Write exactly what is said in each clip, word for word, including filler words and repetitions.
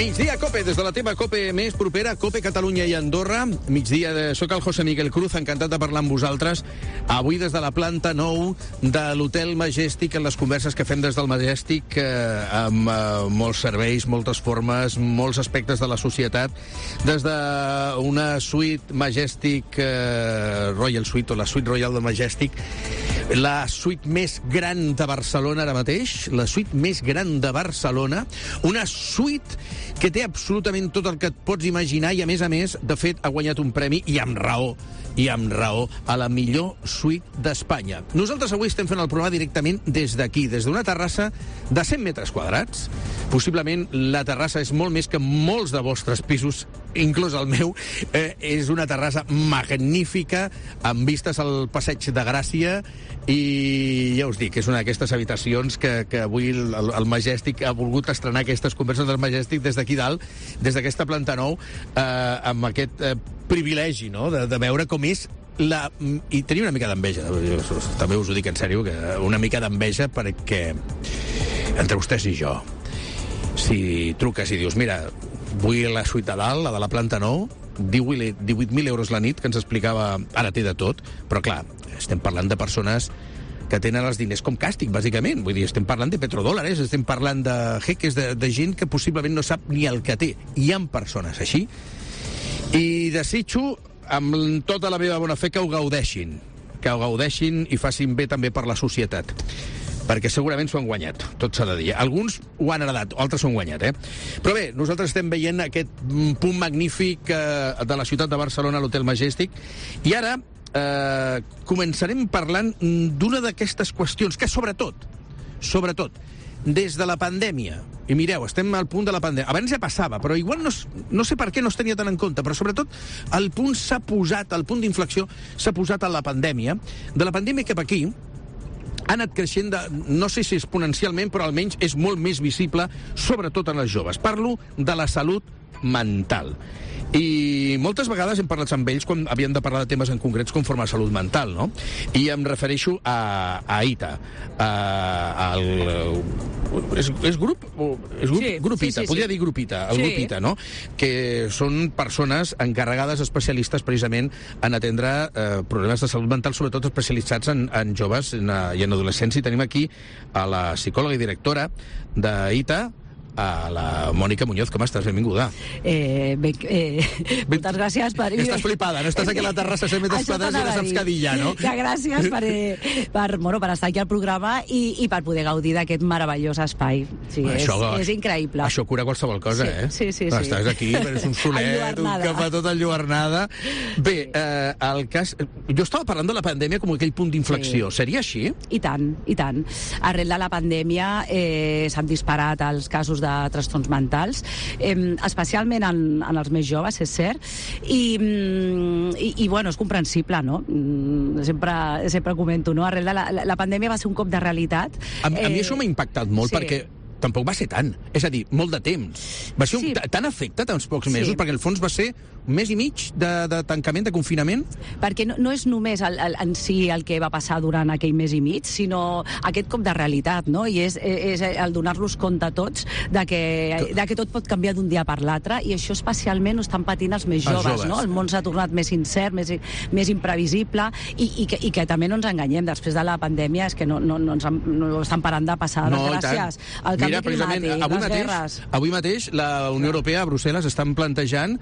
Migdia Cope, des de la teva Cope més propera, Cope Catalunya i Andorra. Migdia, de... soc el José Miguel Cruz, encantat de parlar amb vosaltres. Avui des de la planta nou de l'Hotel Majestic, en les converses que fem des del Majestic, eh, amb eh, molts serveis, moltes formes, molts aspectes de la societat. Des d'una suite Majestic, eh, Royal Suite, o la suite Royal del Majestic, la suite més gran de Barcelona ara mateix, la suite més gran de Barcelona, una suite que té absolutament tot el que et pots imaginar i, a més a més, de fet, ha guanyat un premi, i amb raó, i amb raó, a la millor suite d'Espanya. Nosaltres avui estem fent el programa directament des d'aquí, des d'una terrassa de cent metres quadrats. Possiblement la terrassa és molt més que molts de vostres pisos, inclús el meu. Eh, és una terrassa magnífica, amb vistes al Passeig de Gràcia, i ja us dic, és una d'aquestes habitacions que, que avui el, el Majestic ha volgut estrenar, aquestes converses del Majestic des d'aquí dalt, des d'aquesta planta nou, eh, amb aquest eh, privilegi, no?, de, de veure com és la... I tenia una mica d'enveja, també us ho dic en sèrio, que una mica d'enveja, perquè entre vostès i jo, si truques i dius, mira, vull la suite de dalt, la de la planta nou, divuit mil euros la nit, que ens explicava, ara té de tot, però clar, estem parlant de persones que tenen els diners com càstig, bàsicament. Vull dir, estem parlant de petrodòlars, estem parlant de jeques, de, de gent que possiblement no sap ni el que té. Hi ha persones així. I desitjo, amb tota la meva bona fe, que ho gaudeixin. Que ho gaudeixin i facin bé també per la societat. Perquè segurament s'ho han guanyat, tot s'ha de dir. Alguns ho han heredat, altres s'ho han guanyat, eh? Però bé, nosaltres estem veient aquest punt magnífic eh, de la ciutat de Barcelona, l'Hotel Majestic, i ara eh, començarem parlant d'una d'aquestes qüestions que, sobretot, sobretot, des de la pandèmia, i mireu, estem al punt de la pandèmia, abans ja passava, però igual no, no sé per què no es tenia tant en compte, però sobretot el punt s'ha posat, el punt d'inflexió s'ha posat a la pandèmia, de la pandèmia cap aquí, ha anat creixent, de, no sé si exponencialment, però almenys és molt més visible, sobretot en els joves. Parlo de la salut mental. I moltes vegades hem parlat amb ells quan havien de parlar de temes en concrets conforme a salut mental, no? I em refereixo a, a I T A, a, al... És, és grup? És grup? Sí, Grupita, sí, sí, podria sí. dir Grupita, el Sí. Grupita, no? Que són persones encarregades, especialistes, precisament, en atendre eh, problemes de salut mental, sobretot especialitzats en, en joves en, i en adolescents. I tenim aquí a la psicòloga i directora de I T A, a la Mònica Muñoz. Com estàs? Benvinguda. Eh, ben, eh, moltes gràcies per... Estàs flipada, no? Estàs aquí a la terrassa cent metres quadrats i no saps què dir ja, no? Que gràcies per, eh, per, bueno, per estar aquí al programa i, i per poder gaudir d'aquest meravellós espai. Sí, això, és, és increïble. Això cura qualsevol cosa, sí, eh? Sí, sí, sí. Estàs aquí, és un solet, un que fa tota enlluernada. Bé, eh, el cas... Jo estava parlant de la pandèmia com aquell punt d'inflexió. Sí. Seria així? I tant, i tant. Arrel de la pandèmia eh, s'han disparat els casos de trastorns mentals, eh, especialment en, en els més joves, és cert, i, i, i bueno, és comprensible, no? Sempre, sempre comento, no? Arrel de la, la, la pandèmia va ser un cop de realitat. A, a eh, mi això m'ha impactat molt, sí. Perquè tampoc va ser tant. És a dir, molt de temps. Va ser un, sí. Tan efecte, tants pocs mesos, sí. Perquè el fons va ser un mes i mig de, de tancament, de confinament? Perquè no, no és només el, el, en si el que va passar durant aquell mes i mig, sinó aquest cop de realitat, no? I és, és el donar-los compte a tots de que, de que tot pot canviar d'un dia per l'altre, i això especialment ho estan patint els més joves, els joves. No? El món s'ha tornat més incert, més, més imprevisible, i, i, que, i que també no ens enganyem, després de la pandèmia és que no, no, no, ens, no estan parant de passar no, desgràcies. El canvi Mira, climàtic, avui les mateix, guerres... Avui mateix la Unió Europea, a Brussel·les, estan plantejant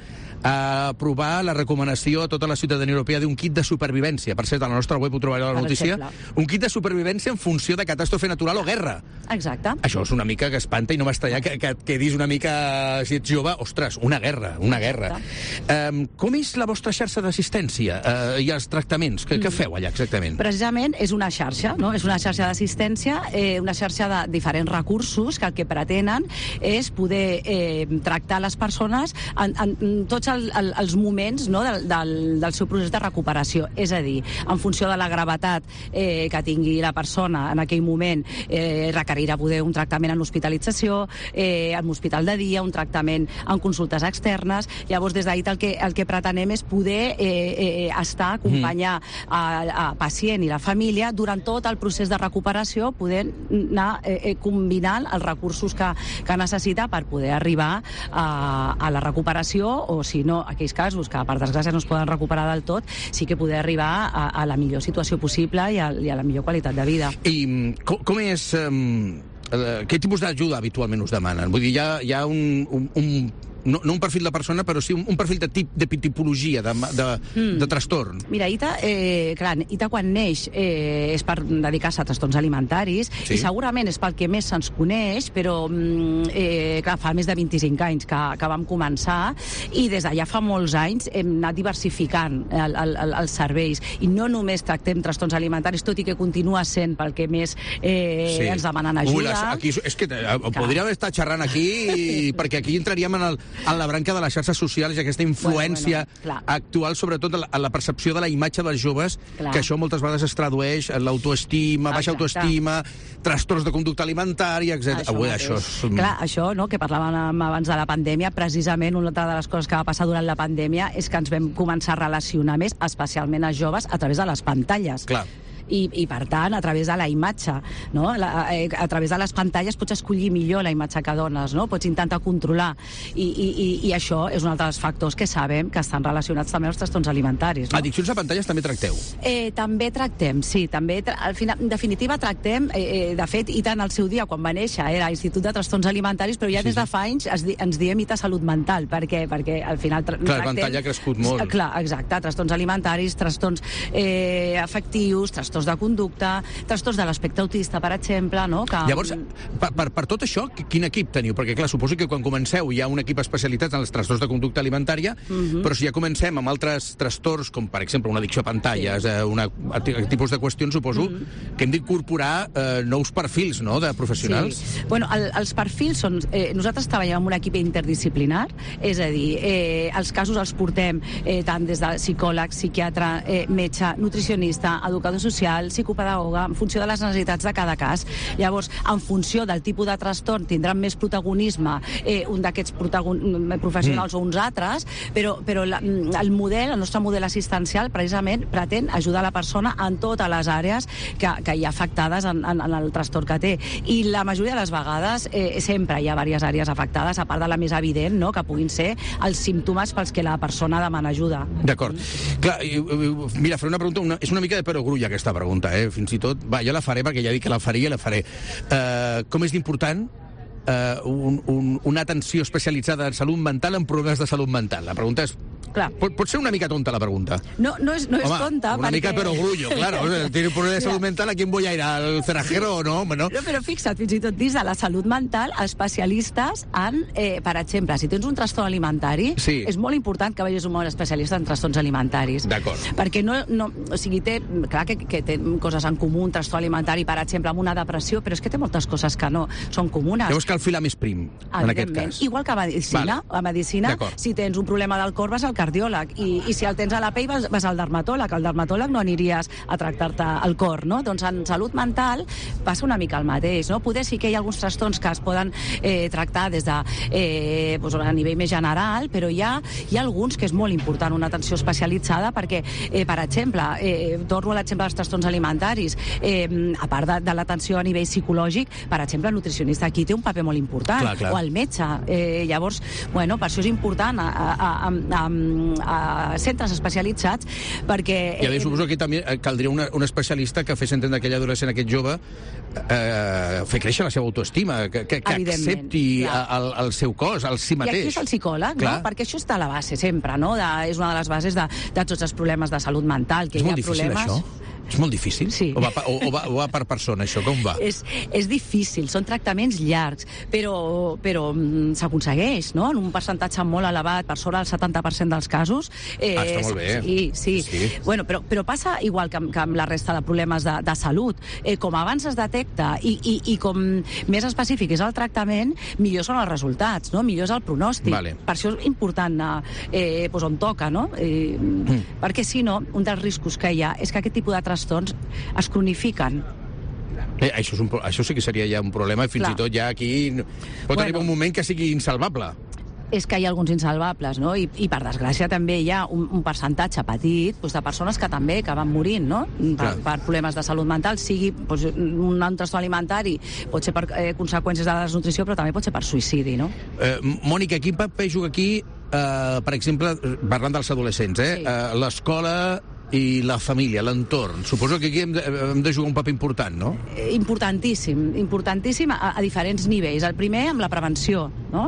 aprovar la recomanació a tota la ciutadania europea d'un kit de supervivència. Per cert, a la nostra web ho trobareu a la notícia. Un kit de supervivència en funció de catàstrofe natural o guerra. Exacte. Això és una mica que espanta, i no m'estranya que, que et quedis una mica, si ets jove, ostres, una guerra, una guerra. Um, com és la vostra xarxa d'assistència uh, i els tractaments? Què, mm. què feu allà exactament? Precisament és una xarxa, no? És una xarxa d'assistència, eh, una xarxa de diferents recursos que el que pretenen és poder eh, tractar les persones en, en tots el, el, els moments, no, del, del, del seu procés de recuperació. És a dir, en funció de la gravetat eh, que tingui la persona en aquell moment, eh, requerirà poder un tractament en hospitalització, eh, en hospital de dia, un tractament en consultes externes. Llavors, des d'ahir el que, el que pretenem és poder eh, eh, estar, acompanyar a, a pacient i la família durant tot el procés de recuperació, poder anar eh, combinant el recursos que, que necessita per poder arribar a, a la recuperació, o si no, aquells casos que per desgràcia no es poden recuperar del tot, sí que poder arribar a, a la millor situació possible i a, i a la millor qualitat de vida. I com, com és... Um, uh, què tipus d'ajuda habitualment us demanen? Vull dir, hi ha, hi ha un... un, un No, no un perfil de persona, però sí un, un perfil de, tip, de tipologia, de, de, mm. de trastorn. Mira, Ita, eh, clar, Ita quan neix eh, és per dedicar-se a trastorns alimentaris, sí. I segurament és pel que més se'ns coneix, però eh, clar, fa més de vint-i-cinc anys que, que vam començar, i des d'allà fa molts anys hem anat diversificant el, el, el, els serveis, i no només tractem trastorns alimentaris, tot i que continua sent pel que més eh, sí. ens demanen ajuda. Ui, les, aquí, és que eh, podríem estar xerrant aquí, i, perquè aquí entraríem en el en la branca de les xarxes socials i aquesta influència bueno, bueno, actual, sobretot en la, en la percepció de la imatge dels joves, clar. Que això moltes vegades es tradueix en l'autoestima, baixa autoestima, trastorns de conducta alimentària, etcètera. Això, Avui, això és... Clar, això, no?, que parlàvem abans de la pandèmia, precisament una de les coses que va passar durant la pandèmia és que ens vam començar a relacionar més, especialment els joves, a través de les pantalles. Clar. I, i per tant, a través de la imatge, no? La, a, a través de les pantalles pots escollir millor la imatge que dones, no? Pots intentar controlar, i, i, i, i això és un altre dels factors que sabem que estan relacionats també als trastorns alimentaris, no? Addiccions a pantalles també tracteu? Eh, també tractem, sí, també, al final, en definitiva tractem, eh, de fet, I T A en el seu dia, quan va néixer, era Institut de Trastorns Alimentaris, però ja sí, des de fa anys es, ens diem I T A Salut Mental. Per què? Perquè al final tra clar, tractem... Clar, la pantalla ha crescut molt. Clar, exacte, trastorns alimentaris, trastorns eh, afectius, trastorns de conducta, trastorns de l'aspecte autista, per exemple, no? Que... Llavors, per, per, per tot això, quin equip teniu? Perquè, clar, suposo que quan comenceu hi ha un equip especialitzat en els trastorns de conducta alimentària, uh-huh. però si ja comencem amb altres trastorns, com per exemple una addicció a pantalles, sí. una, a tipus de qüestions, suposo uh-huh. que hem d'incorporar eh, nous perfils, no?, de professionals. Sí. Bueno, el, els perfils són... Eh, nosaltres treballem amb un equip interdisciplinar, és a dir, eh, els casos els portem eh, tant des de psicòleg, psiquiatre, eh, metge, nutricionista, educador social, psicopedagoga, en funció de les necessitats de cada cas. Llavors, en funció del tipus de trastorn, tindran més protagonisme eh, un d'aquests professionals mm. o uns altres, però, però la, el model, el nostre model assistencial, precisament, pretén ajudar la persona en totes les àrees que, que hi ha afectades en, en, en el trastorn que té. I la majoria de les vegades eh, sempre hi ha diverses àrees afectades, a part de la més evident, no?, que puguin ser els símptomes pels que la persona demana ajuda. D'acord. Clar, mira, faré una pregunta, una, és una mica de perogrulla aquesta pregunta, eh? Fins i tot, va, jo la faré perquè ja dic que la faria i la faré. Uh, com és d'important uh, un, un, una atenció especialitzada en salut mental en problemes de salut mental? La pregunta és... Clar. Pot, pot ser una mica tonta la pregunta. No, no és, no és Home, tonta, una perquè... mica perogrullo, claro. Tiene un problema de salud mental, ¿a quién voy a ir? ¿Al cerrajero o no? no? No, però fixa't, fins i tot dins de la salut mental, especialistes en, eh, per exemple, si tens un trastorn alimentari, sí. és molt important que vegis un bon especialista en trastorns alimentaris. D'acord. Perquè no, no, o sigui, té, clar que, que té coses en comú, un trastorn alimentari, per exemple, amb una depressió, però és que té moltes coses que no són comunes. Llavors cal filar més prim, en aquest cas. Igual que a medicina, vale. a medicina, si tens un problema del cor vas al cardiòleg, i i si el tens a la pell vas, vas al dermatòleg. Al dermatòleg no aniries a tractar-te el cor, no? Doncs en salut mental passa una mica el mateix, no? Poder sí que hi ha alguns trastorns que es poden eh, tractar des de eh, doncs a nivell més general, però hi ha, hi ha alguns que és molt important una atenció especialitzada perquè, eh, per exemple, eh, torno a l'exemple dels trastorns alimentaris, eh, a part de, de l'atenció a nivell psicològic, per exemple, el nutricionista aquí té un paper molt important, clar, clar. o el metge. Eh, llavors, bueno, per això és important a, a, a, a, a centres especialitzats, perquè... I a més, suposo que també caldria una, un especialista que fes entendre aquell adolescent, aquest jove, eh, fer créixer la seva autoestima, que, que, que accepti el, el seu cos, el si mateix. I aquí és el psicòleg, clar. no? Perquè això està a la base sempre, no? De, és una de les bases de, de tots els problemes de salut mental. Que és hi ha molt difícil, problemes... això? És molt difícil? Sí. O va, o, o, va, o va per persona, això? Com va? És, és difícil, són tractaments llargs, però, però mm, s'aconsegueix, no? En un percentatge molt elevat, per sobre del setanta per cent dels casos. Eh, ah, està molt bé. Sí, sí. sí. Bueno, però, però passa igual que amb, que amb la resta de problemes de, de salut. Eh, com abans es detecta i, i, i com més específic és el tractament, millor són els resultats, no? Millor és el pronòstic. Vale. Per això és important anar eh, doncs on toca, no? Eh, mm. Perquè, si no, un dels riscos que hi ha és que aquest tipus de trastorns es cronifiquen. Eh, això, és un, això sí que seria ja un problema, i fins Clar. i tot ja aquí pot bueno, arribar un moment que sigui insalvable. és que hi ha alguns insalvables, no? I, i per desgràcia també hi ha un, un percentatge petit doncs, de persones que també que van morint, no? Per, per problemes de salut mental, sigui doncs, un trastorn alimentari, pot ser per eh, conseqüències de la desnutrició, però també pot ser per suïcidi, no? Eh, Mònica, quin paper juga aquí, eh, per exemple, parlant dels adolescents, eh? Sí. Eh, l'escola i la família, l'entorn. Suposo que aquí hem de, hem de jugar un paper important, no? Importantíssim, importantíssim a, a diferents nivells. El primer, amb la prevenció, no?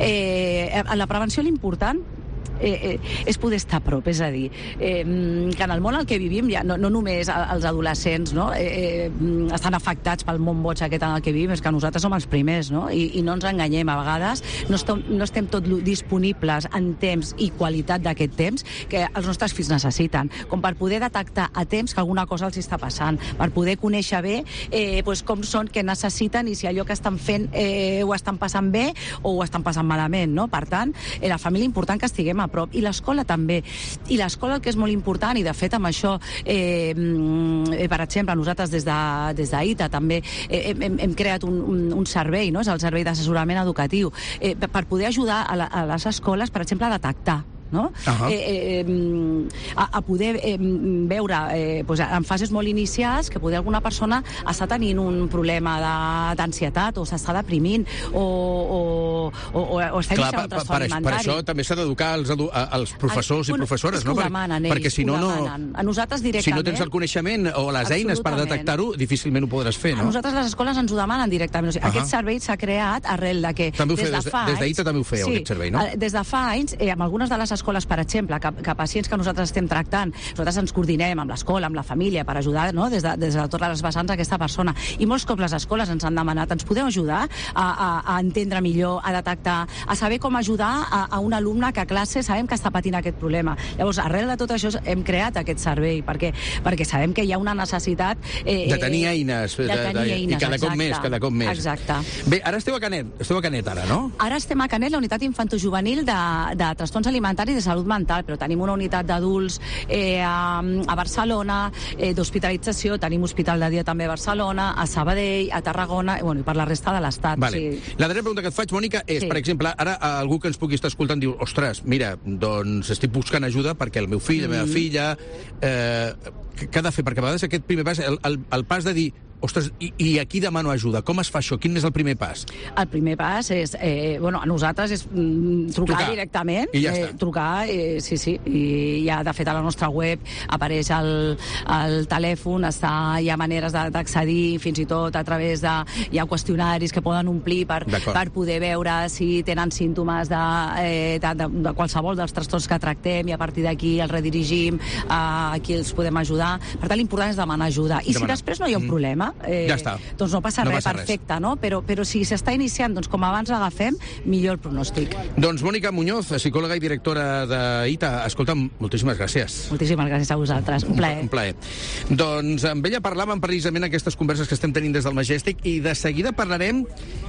Eh, en la prevenció l'important Eh, eh, és poder estar a prop, és a dir, eh, que en el món al que vivim, ja, no, no només els adolescents no, eh, eh, estan afectats pel món boig aquest en el que vivim, és que nosaltres som els primers, no? I, i no ens enganyem, a vegades no estem, no estem tot disponibles en temps i qualitat d'aquest temps que els nostres fills necessiten, com per poder detectar a temps que alguna cosa els està passant, per poder conèixer bé eh, doncs com són, què necessiten i si allò que estan fent eh, ho estan passant bé o ho estan passant malament, no? Per tant, eh, la família important que estiguem a prop, i l'escola també. I l'escola el que és molt important, i de fet amb això, eh, eh, per exemple, nosaltres des de, des d'Aita també eh, hem, hem creat un, un, un servei, no? És el servei d'assessorament educatiu, eh, per poder ajudar a, la, a les escoles, per exemple, a detectar no? Uh-huh. eh, eh, a, a poder eh, veure eh, pues, en fases molt inicials que poder alguna persona està tenint un problema d'ansietat o s'està deprimint o, o, o, o està iniciant un trastorn alimentari. Per això també s'ha d'educar als, als professors i professores, no? Demanen, ells, perquè si no, no... A nosaltres directament... Si no tens el coneixement o les eines per detectar-ho, difícilment ho podràs fer, no? A nosaltres les escoles ens ho demanen directament. O sigui, uh-huh. Aquest servei s'ha creat arrel de que... També ho des, de fa des d'Aita també ho fèieu, sí, aquest servei, no? Des de fa anys, eh, amb algunes de les escoles, per exemple, que, que pacients que nosaltres estem tractant, nosaltres ens coordinem amb l'escola, amb la família, per ajudar, no? des, de, des de totes les vessants a aquesta persona. I molts cops les escoles ens han demanat, ens podeu ajudar a, a, a entendre millor, a detectar, a saber com ajudar a, a un alumne que a classe sabem que està patint aquest problema. Llavors, arrel de tot això hem creat aquest servei, perquè, perquè sabem que hi ha una necessitat... Eh, de tenir eines. De tenir de, eines, I cada cop més, cada cop més. Exacte. Bé, ara esteu a Canet, esteu a Canet ara, no? Ara estem a Canet, la unitat infantojuvenil de, de trastorns alimentaris i de salut mental, però tenim una unitat d'adults eh, a, a Barcelona, eh, d'hospitalització, tenim hospital de dia també a Barcelona, a Sabadell, a Tarragona, i, bueno, i per la resta de l'Estat. Vale. Sí. La darrera pregunta que et faig, Mònica, és, sí. per exemple, ara algú que ens pugui estar escoltant diu, ostres, mira, doncs estic buscant ajuda perquè el meu fill, mm. la meva filla... Eh, què ha de fer? Perquè a vegades aquest primer pas, el, el, el pas de dir, ostres, i, i aquí demano ajuda, com es fa això? Quin és el primer pas? El primer pas és, eh, bueno, a nosaltres és mm, trucar, trucar directament. I ja eh, està. Trucar, eh, sí, sí, i ja, de fet, a la nostra web apareix el, el telèfon, està, hi ha maneres d'accedir, fins i tot a través de... Hi ha qüestionaris que poden omplir per, per poder veure si tenen símptomes de, eh, de, de, de qualsevol dels trastorns que tractem, i a partir d'aquí els redirigim a qui els podem ajudar. Per tant, l'important és demanar ajuda. I demanar. Si després no hi ha un mm. problema, eh, ja està. Doncs no passa no res, passa perfecte, res. No? Però, però si s'està iniciant, doncs com abans l'agafem, millor el pronòstic. Doncs Mònica Muñoz, psicòloga i directora d'Aita, escolta'm, moltíssimes gràcies. Moltíssimes gràcies a vosaltres, un plaer. Un plaer. Doncs amb ella parlàvem precisament aquestes converses que estem tenint des del Majestic, i de seguida parlarem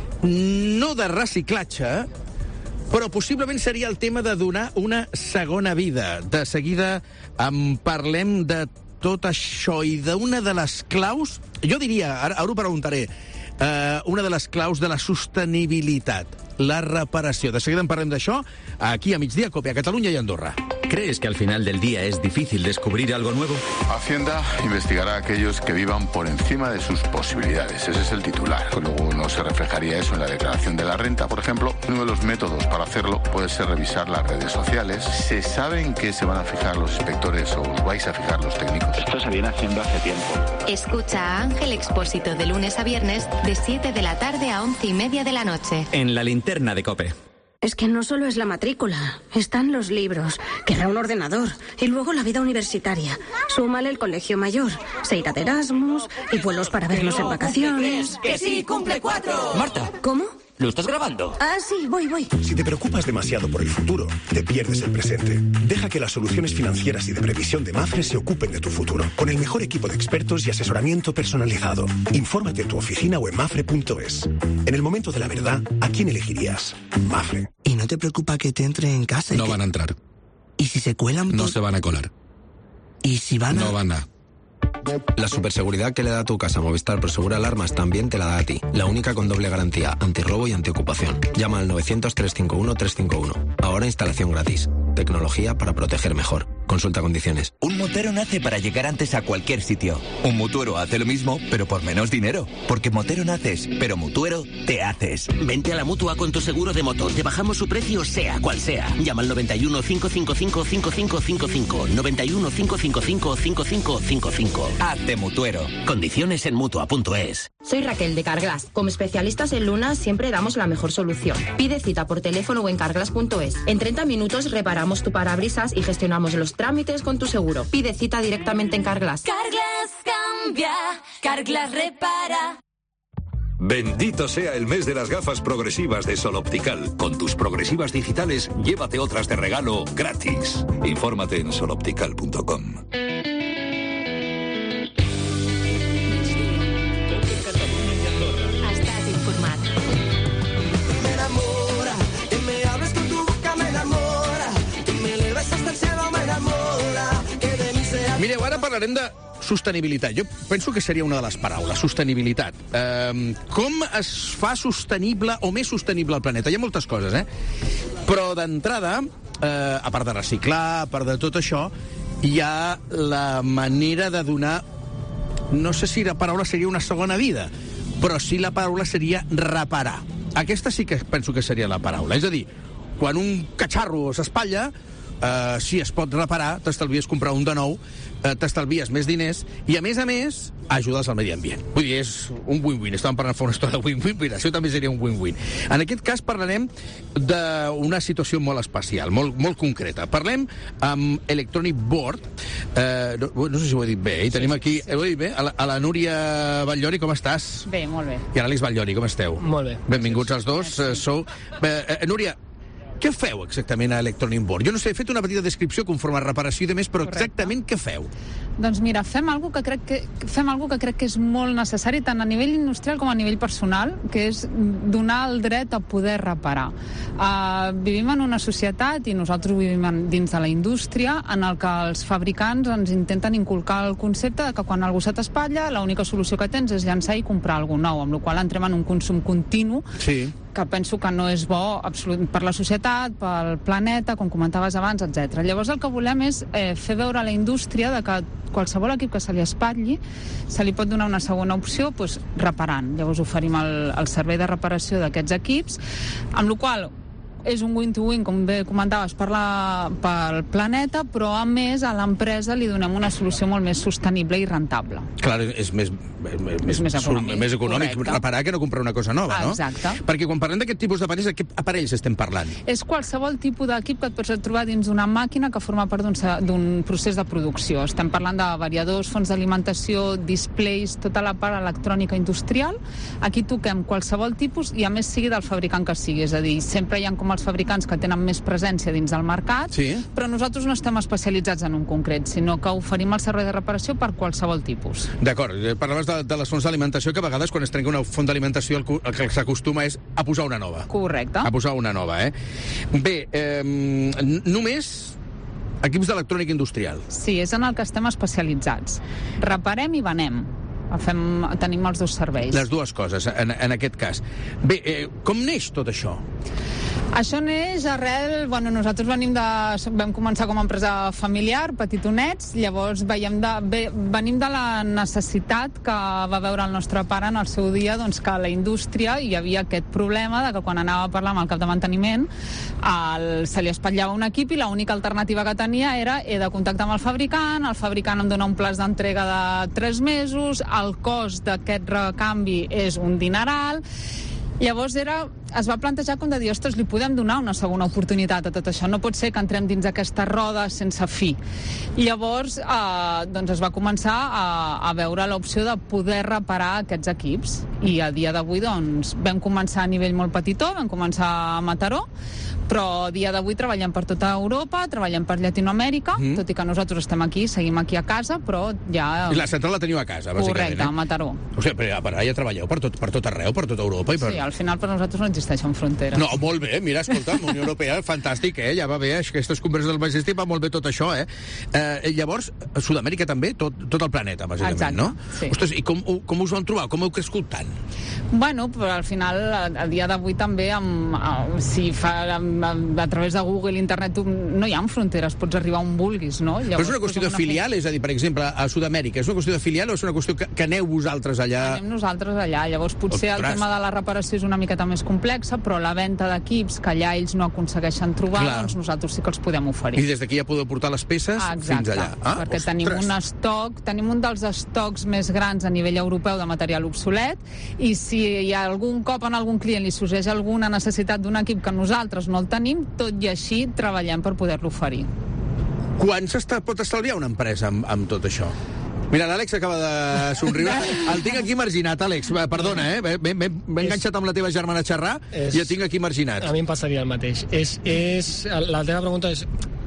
no de reciclatge, però possiblement seria el tema de donar una segona vida. De seguida en parlem de tot això i d'una de les claus, jo diria, ara, ara ho preguntaré, eh, una de les claus de la sostenibilitat, la reparació. De seguida en parlem d'això aquí a Migdia Cope, a Catalunya i Andorra. ¿Crees que al final del día es difícil descubrir algo nuevo? Hacienda investigará a aquellos que vivan por encima de sus posibilidades. Ese es el titular. Luego no se reflejaría eso en la declaración de la renta, por ejemplo. Uno de los métodos para hacerlo puede ser revisar las redes sociales. ¿Se sabe en qué se van a fijar los inspectores o os vais a fijar los técnicos? Esto se viene haciendo hace tiempo. Escucha a Ángel Expósito de lunes a viernes de siete de la tarde a once y media de la noche. En la linterna de COPE. Es que no solo es la matrícula, están los libros, querrá un ordenador, y luego la vida universitaria. Súmale el colegio mayor, se irá de Erasmus, y vuelos para verlos en vacaciones. ¡Que sí, cumple cuatro! Marta. ¿Cómo? ¿Lo estás grabando? Ah, sí, voy, voy. Si te preocupas demasiado por el futuro, te pierdes el presente. Deja que las soluciones financieras y de previsión de Mafre se ocupen de tu futuro, con el mejor equipo de expertos y asesoramiento personalizado. Infórmate en tu oficina o en mafre punto es. En el momento de la verdad, ¿a quién elegirías? Mafre. ¿Y no te preocupa que te entre en casa? No que... van a entrar. ¿Y si se cuelan? No por... se van a colar. ¿Y si van a...? No van a... La superseguridad que le da a tu casa Movistar Prosegura Alarmas también te la da a ti. La única con doble garantía, antirrobo y antiocupación. Llama al novecientos, trescientos cincuenta y uno, trescientos cincuenta y uno. Ahora instalación gratis. Tecnología para proteger mejor. Consulta condiciones. Un motero nace para llegar antes a cualquier sitio. Un mutuero hace lo mismo, pero por menos dinero. Porque motero naces, pero mutuero te haces. Vente a la Mutua con tu seguro de moto. Te bajamos su precio sea cual sea. Llama al noventa y uno, cinco cinco cinco, cinco cinco cinco cinco. noventa y uno, cinco cinco cinco, cinco cinco cinco cinco. Hazte mutuero. Condiciones en Mutua punto es. Soy Raquel de Carglass. Como especialistas en Luna siempre damos la mejor solución. Pide cita por teléfono o en carglass punto es. En treinta minutos reparamos tu parabrisas y gestionamos los trámites con tu seguro. Pide cita directamente en Carglass. Carglass cambia, Carglass repara. Bendito sea el mes de las gafas progresivas de Sol Optical. Con tus progresivas digitales, llévate otras de regalo gratis. Infórmate en sol optical punto com. Mireu, ara parlarem de sostenibilitat. Jo penso que seria una de les paraules, sostenibilitat. Eh, com es fa sostenible o més sostenible el planeta? Hi ha moltes coses, eh? Però d'entrada, eh, a part de reciclar, a part de tot això, hi ha la manera de donar... No sé si la paraula seria una segona vida, però sí la paraula seria reparar. Aquesta sí que penso que seria la paraula. És a dir, quan un catxarro s'espatlla, Uh, si es pot reparar, t'estalvies comprar un de nou, uh, t'estalvies més diners i, a més a més, ajudes al medi ambient. Vull dir, és un win-win. Estàvem parlant fa una estona de win-win, mira, això també seria un win-win. En aquest cas parlarem d'una situació molt especial, molt, molt concreta. Parlem amb Electronic Board. Uh, no, no sé si ho he dit bé, eh? Tenim aquí, ho he dit bé, a la, a la Núria Batllori, com estàs? Bé, molt bé. I a l'Àlex Batllori, com esteu? Molt bé. Benvinguts els dos. Uh, sou... Uh, uh, Núria, què feu exactament a Electronic Board? Jo no sé, he fet una petita descripció conforme a reparació i de més, però correcte. Exactament què feu? Doncs mira, fem algo que crec que fem algo que crec que és molt necessari tant a nivell industrial com a nivell personal, que és donar el dret a poder reparar. Uh, vivim en una societat, i nosaltres vivim en, dins de la indústria, en el que els fabricants ens intenten inculcar el concepte de que quan algú se t'espatlla, l'única solució que tens és llançar i comprar alguna nou, amb la qual cosa entrem en un consum continu, sí, que penso que no és bo absolut, per la societat, pel planeta, com comentaves abans, etcètera. Llavors el que volem és eh, fer veure a la indústria de que qualsevol equip que se li espatlli se li pot donar una segona opció doncs, reparant. Llavors oferim el, el servei de reparació d'aquests equips, amb la qual cosa és un win-to-win, com bé comentaves, per la, pel planeta, però a més a l'empresa li donem una solució molt més sostenible i rentable. Clar, és més, més, és més econòmic, més econòmic reparar que no comprar una cosa nova, ah, no? Exacte. Perquè quan parlem d'aquest tipus d'aparells, de què aparells estem parlant? És qualsevol tipus d'equip que et pots trobar dins d'una màquina que forma part d'un procés de producció. Estem parlant de variadors, fonts d'alimentació, displays, tota la part electrònica industrial. Aquí toquem qualsevol tipus i a més sigui del fabricant que sigui. És a dir, sempre hi ha com els fabricants que tenen més presència dins del mercat, sí, però nosaltres no estem especialitzats en un concret, sinó que oferim el servei de reparació per qualsevol tipus. D'acord, parlaves de, de les fonts d'alimentació, que a vegades quan es trenca una font d'alimentació el, el que s'acostuma és a posar una nova. Correcte. A posar una nova, eh? Bé, eh, només equips d'electrònica industrial. Sí, és en el que estem especialitzats. Reparem i venem. Fem, tenim els dos serveis. Les dues coses, en, en aquest cas. Bé, eh, com neix tot això? Això neix arrel... Bueno, nosaltres venim de, vam començar com a empresa familiar, petitonets, llavors veiem de, ve, venim de la necessitat que va veure el nostre pare en el seu dia, doncs que a la indústria hi havia aquest problema de que quan anava a parlar amb el cap de manteniment el, se li espatllava un equip i l'única alternativa que tenia era he de contactar amb el fabricant, el fabricant em dona un plaç d'entrega de tres mesos, el cost d'aquest recanvi és un dineral. Llavors era, es va plantejar com de dir, ostres, li podem donar una segona oportunitat a tot això, no pot ser que entrem dins aquesta roda sense fi. Llavors eh, doncs es va començar a, a veure l'opció de poder reparar aquests equips i a dia d'avui doncs vam començar a nivell molt petitó, vam començar a Mataró, però a dia d'avui treballem per tota Europa, treballem per Llatinoamèrica, mm. tot i que nosaltres estem aquí, seguim aquí a casa, però ja... I la central la teniu a casa, bàsicament. Correcte, eh? a Mataró. O sigui, però ja treballeu per tot, per tot arreu, per tota Europa. I per... Sí, al final per nosaltres no existeixen fronteres. No, molt bé, mira, escolta, la Unió Europea, fantàstic, eh? Ja va bé, aquestes converses del Majestic, va molt bé tot això, eh? eh llavors, a Sud-amèrica també, tot, tot el planeta, bàsicament, exacte, no? Sí. Ostres, i com, com us ho han trobat? Com heu crescut tant? Bueno, però al final, a dia d'avui també, amb, amb, si fa amb, amb, a través de Google, internet, tu, no hi ha fronteres, pots arribar on vulguis, no? Llavors, però és una qüestió de filial, és a dir, per exemple, a Sud-amèrica, és una qüestió de filial o és una qüestió que, que aneu vosaltres allà? Anem nosaltres allà, llavors potser Ostres. el tema de la reparació és una miqueta més complexa, però la venda d'equips que allà ells no aconsegueixen trobar, Clar. doncs nosaltres sí que els podem oferir. I des d'aquí ja podeu portar les peces ah, fins allà. Ah, perquè ostres. tenim un estoc, tenim un dels estocs més grans a nivell europeu de material obsolet, i si hi ha algun cop en algun client li sorgeix alguna necessitat d'un equip que nosaltres no el tenim, tot i així treballem per poder-lo oferir. Quan s'està, pot estalviar una empresa amb, amb tot això? Mira, l'Àlex acaba de somriure. El tinc aquí marginat, Àlex. Perdona, eh? M'he enganxat amb la teva germana a xerrar és... i el tinc aquí marginat. A mi em passaria el mateix. És, és... La teva pregunta és...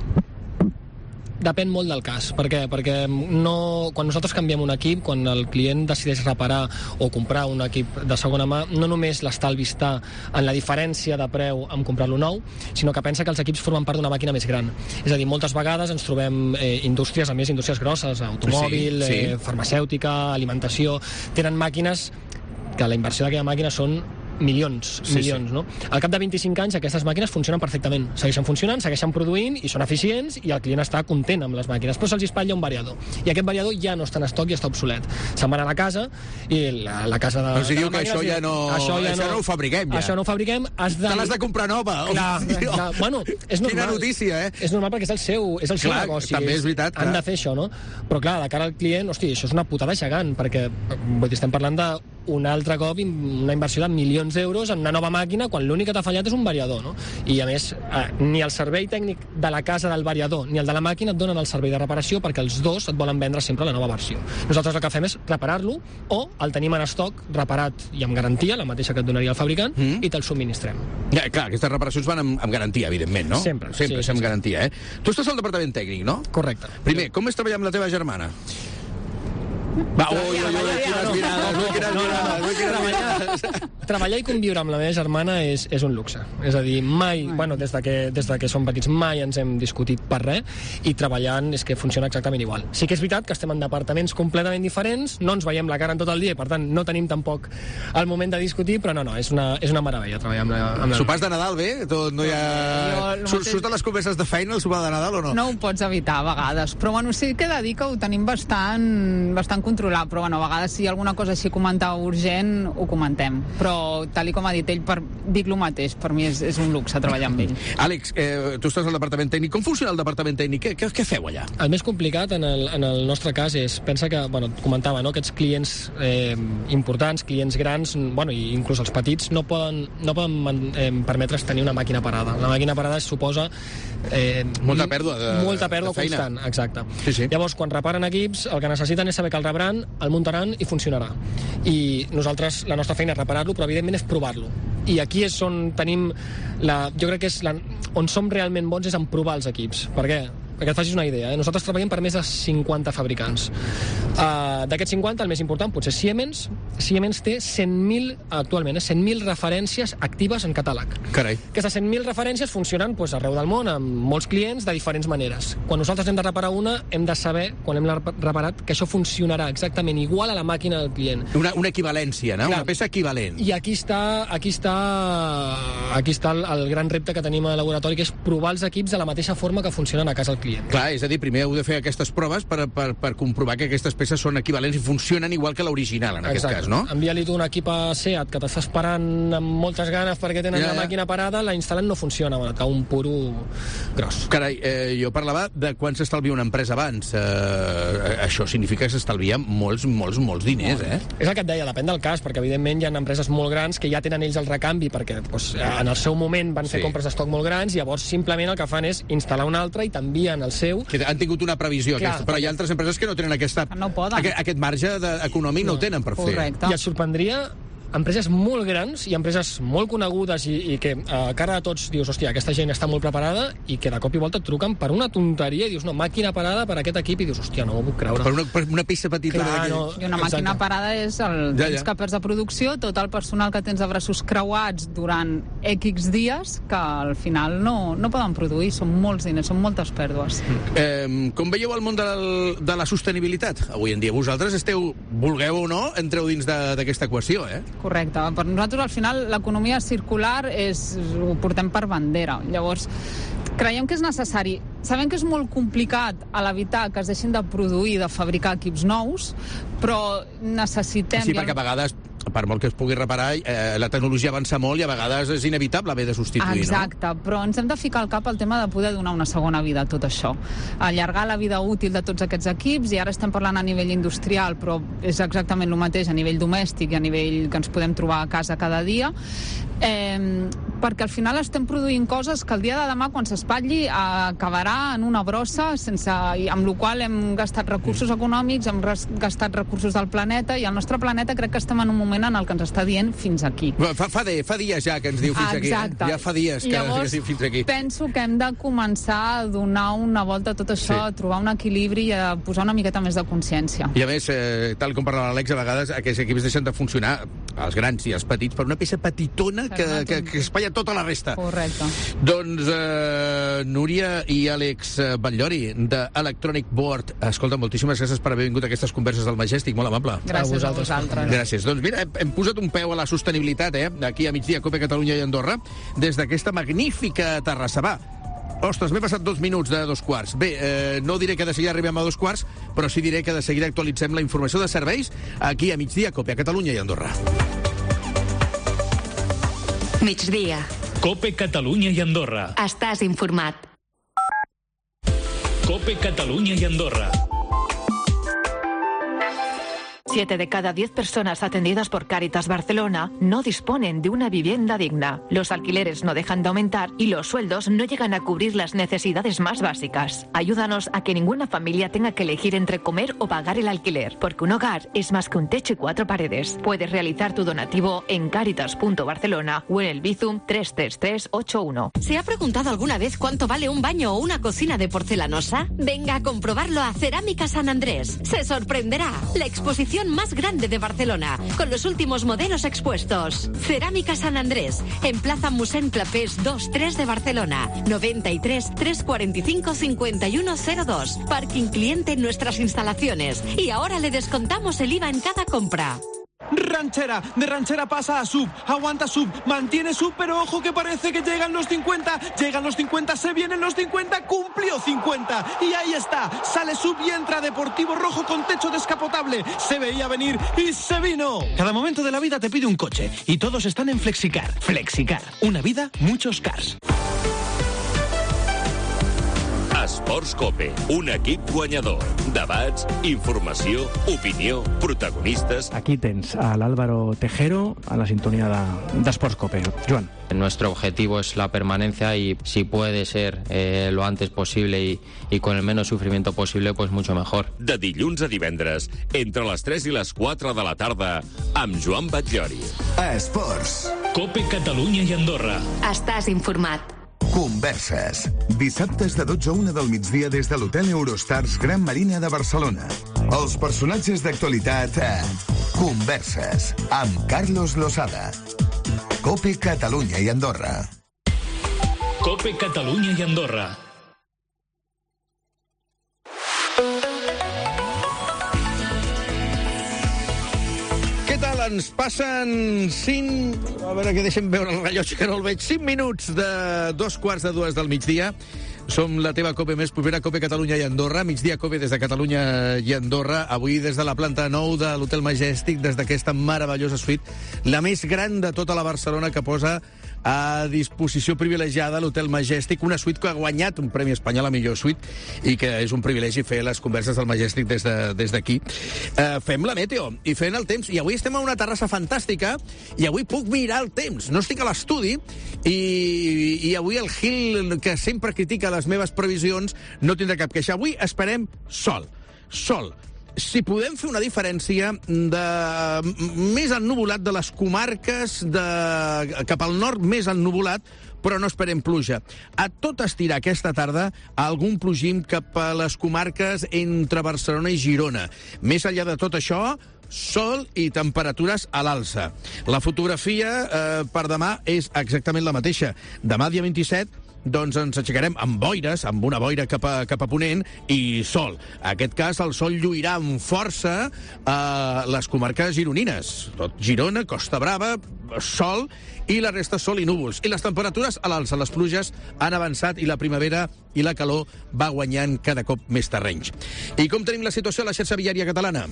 Depèn molt del cas. Per què? Perquè no, quan nosaltres canviem un equip, quan el client decideix reparar o comprar un equip de segona mà, no només l'estalvi està en la diferència de preu amb comprar-lo nou, sinó que pensa que els equips formen part d'una màquina més gran. És a dir, moltes vegades ens trobem eh, indústries, a més indústries grosses, automòbil, sí, sí. Eh, farmacèutica, alimentació, tenen màquines que la inversió d'aquella màquina són milions, sí, milions, sí. no? Al cap de vint-i-cinc anys aquestes màquines funcionen perfectament. Segueixen funcionant, segueixen produint i són eficients i el client està content amb les màquines, però se'ls espatlla un variador. I aquest variador ja no està en estoc i està obsolet. Se'n van a la casa i la, la casa de... Però si diu que això ja no... Això ja no, no ho fabriquem, ja. Això no ho fabriquem. Has de... Te l'has de comprar nova. Clar, clar. Bueno, és normal. Quina notícia, eh? És normal perquè és el seu, és el seu clar, negoci. També és veritat. Han clar. de fer això, no? Però clar, de cara al client, hosti, això és una putada gegant, perquè vull dir, estem parlant d'un altre cop una inversió de milions d'euros en una nova màquina quan l'únic que t'ha fallat és un variador, no? I a més, eh, ni el servei tècnic de la casa del variador ni el de la màquina et donen el servei de reparació perquè els dos et volen vendre sempre la nova versió. Nosaltres el que fem és reparar-lo o el tenim en estoc reparat i amb garantia, la mateixa que et donaria el fabricant, mm. i te'l subministrem. Ja, clar, aquestes reparacions van amb, amb garantia, evidentment, no? Sempre. Sempre, sí, sí, amb sí. garantia, eh? Tu estàs al departament tècnic, no? Correcte. Primer, com és treballar amb la teva germana? Va, ui, ui, ui, quines mirades, ui, quines mirades, ui, quines mirades. Treballar i conviure amb la meva germana és, és un luxe. És a dir, mai, bueno, des de, que, des de que som petits, mai ens hem discutit per res, i treballant és que funciona exactament igual. Sí que és veritat que estem en departaments completament diferents, no ens veiem la cara en tot el dia, i per tant no tenim tampoc el moment de discutir, però no, no, és una, és una meravella treballar amb la... Amb la... Sopars de Nadal, bé? Tot, no hi ha... Jo, mateix... Surten les converses de feina el sopar de Nadal o no? No ho pots evitar a vegades, però bueno, sí que he de dir que ho tenim bastant, bastant controlat, però bueno, a vegades si hi ha alguna cosa així comentar urgent, ho comentem. Però, tal i com ha dit ell, per, dic el mateix, per mi és, és un luxe treballar amb ell. Àlex, eh, tu estàs al departament tècnic. Com funciona el departament tècnic? Què, què, què feu allà? El més complicat en el, en el nostre cas és, pensa que, bueno, comentava, no?, aquests clients eh, importants, clients grans, bueno, i inclús els petits, no poden, no poden eh, permetre's tenir una màquina parada. La màquina parada suposa eh, molta pèrdua de, molta pèrdua de feina. constant, exacte. Sí, sí. Llavors, quan reparen equips, el que necessiten és saber que el rebran, el muntaran i funcionarà. I nosaltres, la nostra feina és reparar-lo, però evidentment és provar-lo. I aquí és on tenim la, jo crec que és la, on som realment bons és en provar els equips. Per què? Perquè et facis una idea, eh? Nosaltres treballem per més de cinquanta fabricants. Uh, D'aquests cinquanta, el més important potser és Siemens. Siemens té cent mil, actualment, eh? cent mil referències actives en catàleg. Carai. Aquestes cent mil referències funcionen pues, arreu del món, amb molts clients de diferents maneres. Quan nosaltres hem de reparar una, hem de saber, quan hem reparat, que això funcionarà exactament igual a la màquina del client. Una, una equivalència, no? Clar. Una peça equivalent. I aquí està, aquí està, aquí està el, el gran repte que tenim al laboratori, que és provar els equips de la mateixa forma que funcionen a casa el client. Clar, és a dir, primer heu de fer aquestes proves per, per, per comprovar que aquestes peces són equivalents i funcionen igual que l'original, en Exacte. aquest cas, no? Envia-li tu un equip a SEAT que t'està esperant amb moltes ganes perquè tenen ja, la màquina parada, la instal·len, no funciona, bueno, cau un puro gros. Carai, eh, jo parlava de quan s'estalvia una empresa abans. Eh, això significa que s'estalvia molts, molts, molts diners, eh? És el que et deia, depèn del cas, perquè evidentment hi ha empreses molt grans que ja tenen ells el recanvi perquè doncs, en el seu moment van fer sí. compres d'estoc molt grans i llavors simplement el que fan és instal·lar un altre i t'envien el seu. Que han tingut una previsió, Clar, aquesta, però hi ha altres empreses que no tenen aquesta, no aquest, aquest marge de, econòmic, no, no ho tenen per correcte. fer. I et sorprendria empreses molt grans i empreses molt conegudes i, i que a cara de tots dius, hòstia, aquesta gent està molt preparada i que de cop i volta et truquen per una tonteria i dius, no, màquina parada per aquest equip i dius, hòstia, no ho puc creure. Per una, per una peça petita. Clar, no, I una màquina exacte. parada és el Ja, temps ja. que perds de producció, tot el personal que tens de braços creuats durant X dies que al final no, no poden produir, són molts diners, són moltes pèrdues. Eh, com veieu el món del, de la sostenibilitat? Avui en dia vosaltres esteu, vulgueu o no, entreu dins de- d'aquesta equació, eh? Correcte. Per nosaltres, al final, l'economia circular és, ho portem per bandera. Llavors, creiem que és necessari. Sabem que és molt complicat a l'evitar que es deixin de produir, de fabricar equips nous, però necessitem... Sí, perquè a vegades, per molt que es pugui reparar, eh, la tecnologia avança molt i a vegades és inevitable haver de substituir, Exacte, però ens hem de ficar al cap el tema de poder donar una segona vida a tot això. Allargar la vida útil de tots aquests equips, i ara estem parlant a nivell industrial, però és exactament el mateix a nivell domèstic i a nivell que ens podem trobar a casa cada dia, eh, perquè al final estem produint coses que el dia de demà, quan s'espatlli, acabarà en una brossa, sense, i amb la qual hem gastat recursos econòmics, hem res- gastat recursos del planeta, i el nostre planeta crec que estem en un moment en el que ens està dient fins aquí. no? Fa, fa, de, fa dies ja que ens diu fins Exacte. aquí, eh? Ja fa dies que, Llavors, que fins aquí. penso que hem de començar a donar una volta a tot això, Sí. a trobar un equilibri i a posar una miqueta més de consciència. I a més, eh, tal com parlava l'Àlex, a vegades aquests equips deixen de funcionar, els grans i els petits, per una peça petitona que, que, que espanya tota la resta. Correcte. Doncs eh, Núria i Àlex eh, Batllori, de Electronic Board. Escolta, moltíssimes gràcies per haver vingut a aquestes converses del Majestic, molt amable. Gràcies a vosaltres. Gràcies. Doncs mira, hem, hem posat un peu a la sostenibilitat, eh? Aquí a migdia, Cope Catalunya i Andorra, des d'aquesta magnífica Terrassa. Va, ostres, m'he passat dos minuts de dos quarts. Bé, eh, no diré que de seguida arribem a dos quarts, però sí diré que de seguida actualitzem la informació de serveis aquí a migdia, Cope a Catalunya i Andorra. Migdia. Cope Catalunya i Andorra. Estàs informat. Cope Catalunya i Andorra. Siete de cada diez personas atendidas por Cáritas Barcelona no disponen de una vivienda digna. Los alquileres no dejan de aumentar y los sueldos no llegan a cubrir las necesidades más básicas. Ayúdanos a que ninguna familia tenga que elegir entre comer o pagar el alquiler, porque un hogar es más que un techo y cuatro paredes. Puedes realizar tu donativo en caritas punto barcelona o en el Bizum tres tres tres ocho uno. ¿Se ha preguntado alguna vez cuánto vale un baño o una cocina de porcelanosa? Venga a comprobarlo a Cerámica San Andrés. Se sorprenderá. La exposición más grande de Barcelona, con los últimos modelos expuestos. Cerámica San Andrés, en Plaza Mossèn Clapés dos tres de Barcelona. noventa y tres, trescientos cuarenta y cinco, cincuenta y uno cero dos. Parking cliente en nuestras instalaciones. Y ahora le descontamos el I V A en cada compra. Ranchera, de ranchera pasa a sub, aguanta sub, mantiene sub, pero ojo que parece que llegan los cincuenta, llegan los cincuenta, se vienen los cincuenta, cumplió cincuenta, y ahí está, sale sub y entra Deportivo Rojo con techo descapotable, se veía venir y se vino. Cada momento de la vida te pide un coche, y todos están en Flexicar. Flexicar, una vida, muchos cars. Esports Cope, un equip guanyador. Debats, informació, opinió, protagonistas. Aquí tens a l'Álvaro Tejero a la sintonía d'Esports Cope. Joan. Nuestro objetivo es la permanencia y si puede ser eh, lo antes posible y, y con el menos sufrimiento posible, pues mucho mejor. De dilluns a divendres, entre les tres i les quatre de la tarda, amb Joan Batllori. Esports. Cope Catalunya i Andorra. Estàs informat. Converses. Dissabtes de dotze a una del migdia des de l'Hotel Eurostars Gran Marina de Barcelona. Els personatges d'actualitat a Converses amb Carlos Losada. Cope Catalunya i Andorra. Cope Catalunya i Andorra. Què tal? Ens passen cinc... A veure, que deixem veure el rellotge, que no el veig. cinc minuts de dos quarts de dues del migdia. Som la teva Cope més propera, Cope Catalunya i Andorra. Migdia Cope des de Catalunya i Andorra. Avui des de la planta nou de l'Hotel Majestic, des d'aquesta meravellosa suite, la més gran de tota la Barcelona, que posa a disposició privilegiada l'Hotel Majestic, una suite que ha guanyat un Premi Espanyol a millor suite i que és un privilegi fer les converses del Majestic des de, des d'aquí. Uh, fem la meteo i fent el temps. I avui estem a una terrassa fantàstica i avui puc mirar el temps. No estic a l'estudi i, i avui el Gil, que sempre critica les meves previsions, no tindrà cap queixa. Avui esperem sol. Sol. si podem fer una diferència de més ennuvolat de les comarques de... cap al nord, més ennuvolat, però no esperem pluja. A tot estirar aquesta tarda algun plogim cap a les comarques entre Barcelona i Girona. Més enllà de tot això, sol i temperatures a l'alça. La fotografia eh, per demà és exactament la mateixa. Demà, dia vint-i-set, doncs ens aixecarem amb boires, amb una boira cap a, cap a ponent, i sol. En aquest cas, el sol lluirà amb força a les comarques gironines. Tot Girona, Costa Brava, sol, i la resta sol i núvols. I les temperatures a l'alça, les pluges han avançat i la primavera i la calor va guanyant cada cop més terrenys. I com tenim la situació a la xarxa viària catalana?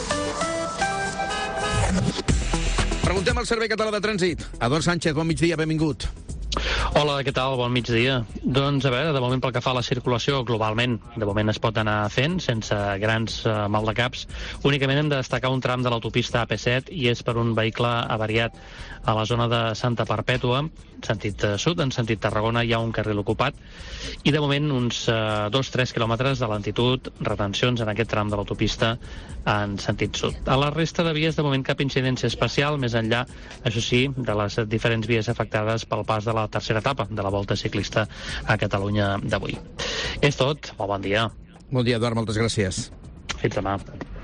Preguntem al Servei Català de Trànsit. Eduard Sánchez, bon migdia, benvingut. Hola, què tal? Bon migdia. Doncs, a veure, de moment pel que fa a la circulació, globalment, de moment es pot anar fent sense grans uh, maldecaps. Únicament hem de destacar un tram de l'autopista A P set i és per un vehicle avariat a la zona de Santa Perpètua, sentit sud, en sentit Tarragona, hi ha un carril ocupat, i de moment uns uh, dos a tres quilòmetres de lentitud, retencions en aquest tram de l'autopista en sentit sud. A la resta de vies, de moment, cap incidència especial, més enllà, això sí, de les diferents vies afectades pel pas de la tercera etapa de la Volta Ciclista a Catalunya d'avui. És tot, molt bon dia. Bon dia, Eduard, moltes gràcies. Fins demà.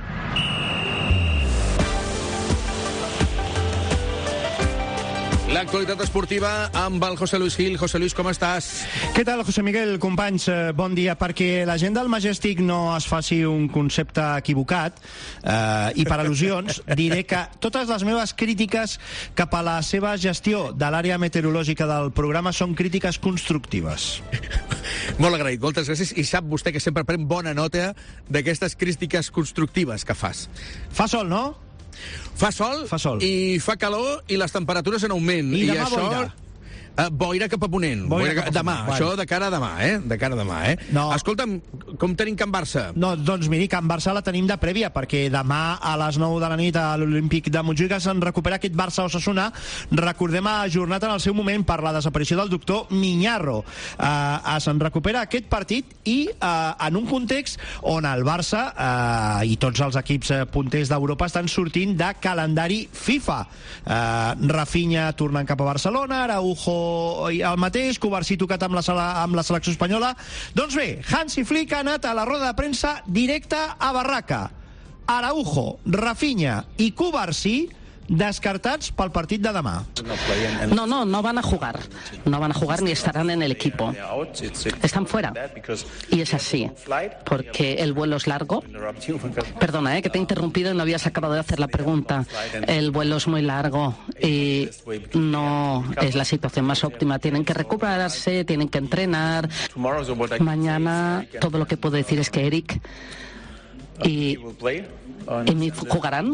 L'actualitat esportiva amb el José Luis Gil. José Luis, com estàs? Què tal, José Miguel, companys? Bon dia. Perquè la gent del Majestic no es faci un concepte equivocat, eh, i per al·lusions diré que totes les meves crítiques cap a la seva gestió de l'àrea meteorològica del programa són crítiques constructives. Molt agraït, moltes gràcies. I sap vostè que sempre pren bona nota d'aquestes crítiques constructives que fas. Fa sol, no? Fa sol, fa sol i fa calor i les temperatures en augment. I, I demà això... boira. Uh, boira cap a ponent. Boira boira cap a demà, ponent. això Bueno. de cara a demà, eh? De cara a demà, eh? No. Escolta'm, com tenim Can Barça? No, doncs miri, Can Barça la tenim de prèvia, perquè demà a les nou de la nit a l'Olímpic de Montjuïc se'n recupera aquest Barça-Osasuna. Recordem, ajornat en el seu moment per la desaparició del doctor Miñarro. Uh, se'n recupera aquest partit i uh, en un context on el Barça uh, i tots els equips uh, punters d'Europa estan sortint de calendari FIFA. Uh, Rafinha tornant cap a Barcelona, Araujo el mateix, Covarsí tocat amb la, sala, amb la selecció espanyola. Doncs bé, Hansi Flick ha anat a la roda de premsa directa a Barraca. Araujo, Rafinha i Covarsí descartats pel partit de demà. No, no, no van a jugar. No van a jugar ni estarán en el equipo. Están fuera. Y es así. Porque el vuelo es largo. Perdona, eh, que te he interrumpido y no habías acabado de hacer la pregunta. El vuelo es muy largo y no es la situación más óptima. Tienen que recuperarse, tienen que entrenar. Mañana todo lo que puedo decir es que Eric y y jugarán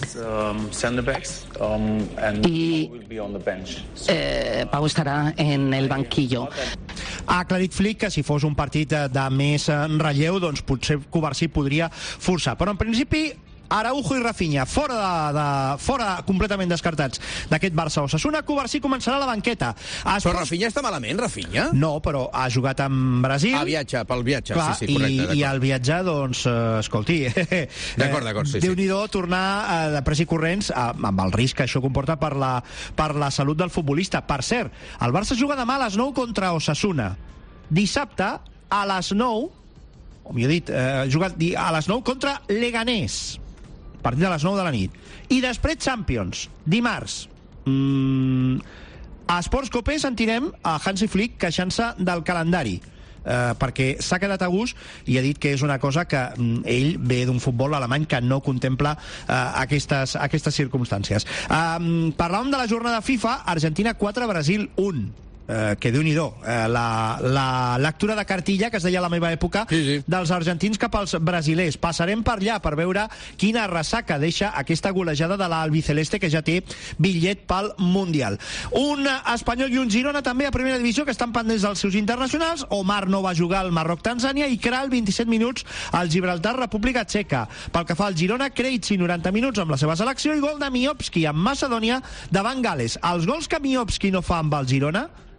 y eh, Pau estarà en el banquillo. Ha aclarit Flick que si fos un partit de més relleu, doncs potser Covarsí podria forçar, però en principi Araujo i Rafinha fora, de, de, fora completament descartats d'aquest Barça-Osasuna. Covarsí començarà a la banqueta. Es però Rafinha està malament, Rafinha? No, però ha jugat amb Brasil. Ah, viatge, pel viatge, clar, sí, sí, correcte. I, i al viatjar, doncs, eh, escolti, d'acord, d'acord, sí, Déu-n'hi-do tornar eh, de pressa i corrents eh, amb el risc que això comporta per la, per la salut del futbolista. Per cert, el Barça juga demà a les nou contra Osasuna. Dissabte, a les nou, o millor dit, eh, juga a les nou contra Leganés. Partit a les nou de la nit. I després Champions, dimarts. Mm, a Esports Copé sentirem a Hansi Flick queixant-se del calendari, eh, perquè s'ha quedat a gust i ha dit que és una cosa que mm, ell ve d'un futbol alemany que no contempla eh, aquestes, aquestes circumstàncies. Eh, parlàvem de la jornada FIFA, Argentina quatre, Brasil un. Eh, que Déu-n'hi-do, eh, la, la lectura de cartilla que es deia a la meva època, sí, sí, dels argentins cap als brasilers. Passarem per allà per veure quina ressaca deixa aquesta golejada de l'albiceleste, que ja té bitllet pel Mundial. Un Espanyol i un Girona també a primera divisió, que estan pendents dels seus internacionals. Omar no va jugar al Marroc-Tanzània i Kral vint-i-set minuts al Gibraltar, República Txeca. Pel que fa al Girona, Krejci noranta minuts amb la seva selecció i gol de Miovski amb Macedònia davant Gales. Els gols que Miovski no fa amb el Girona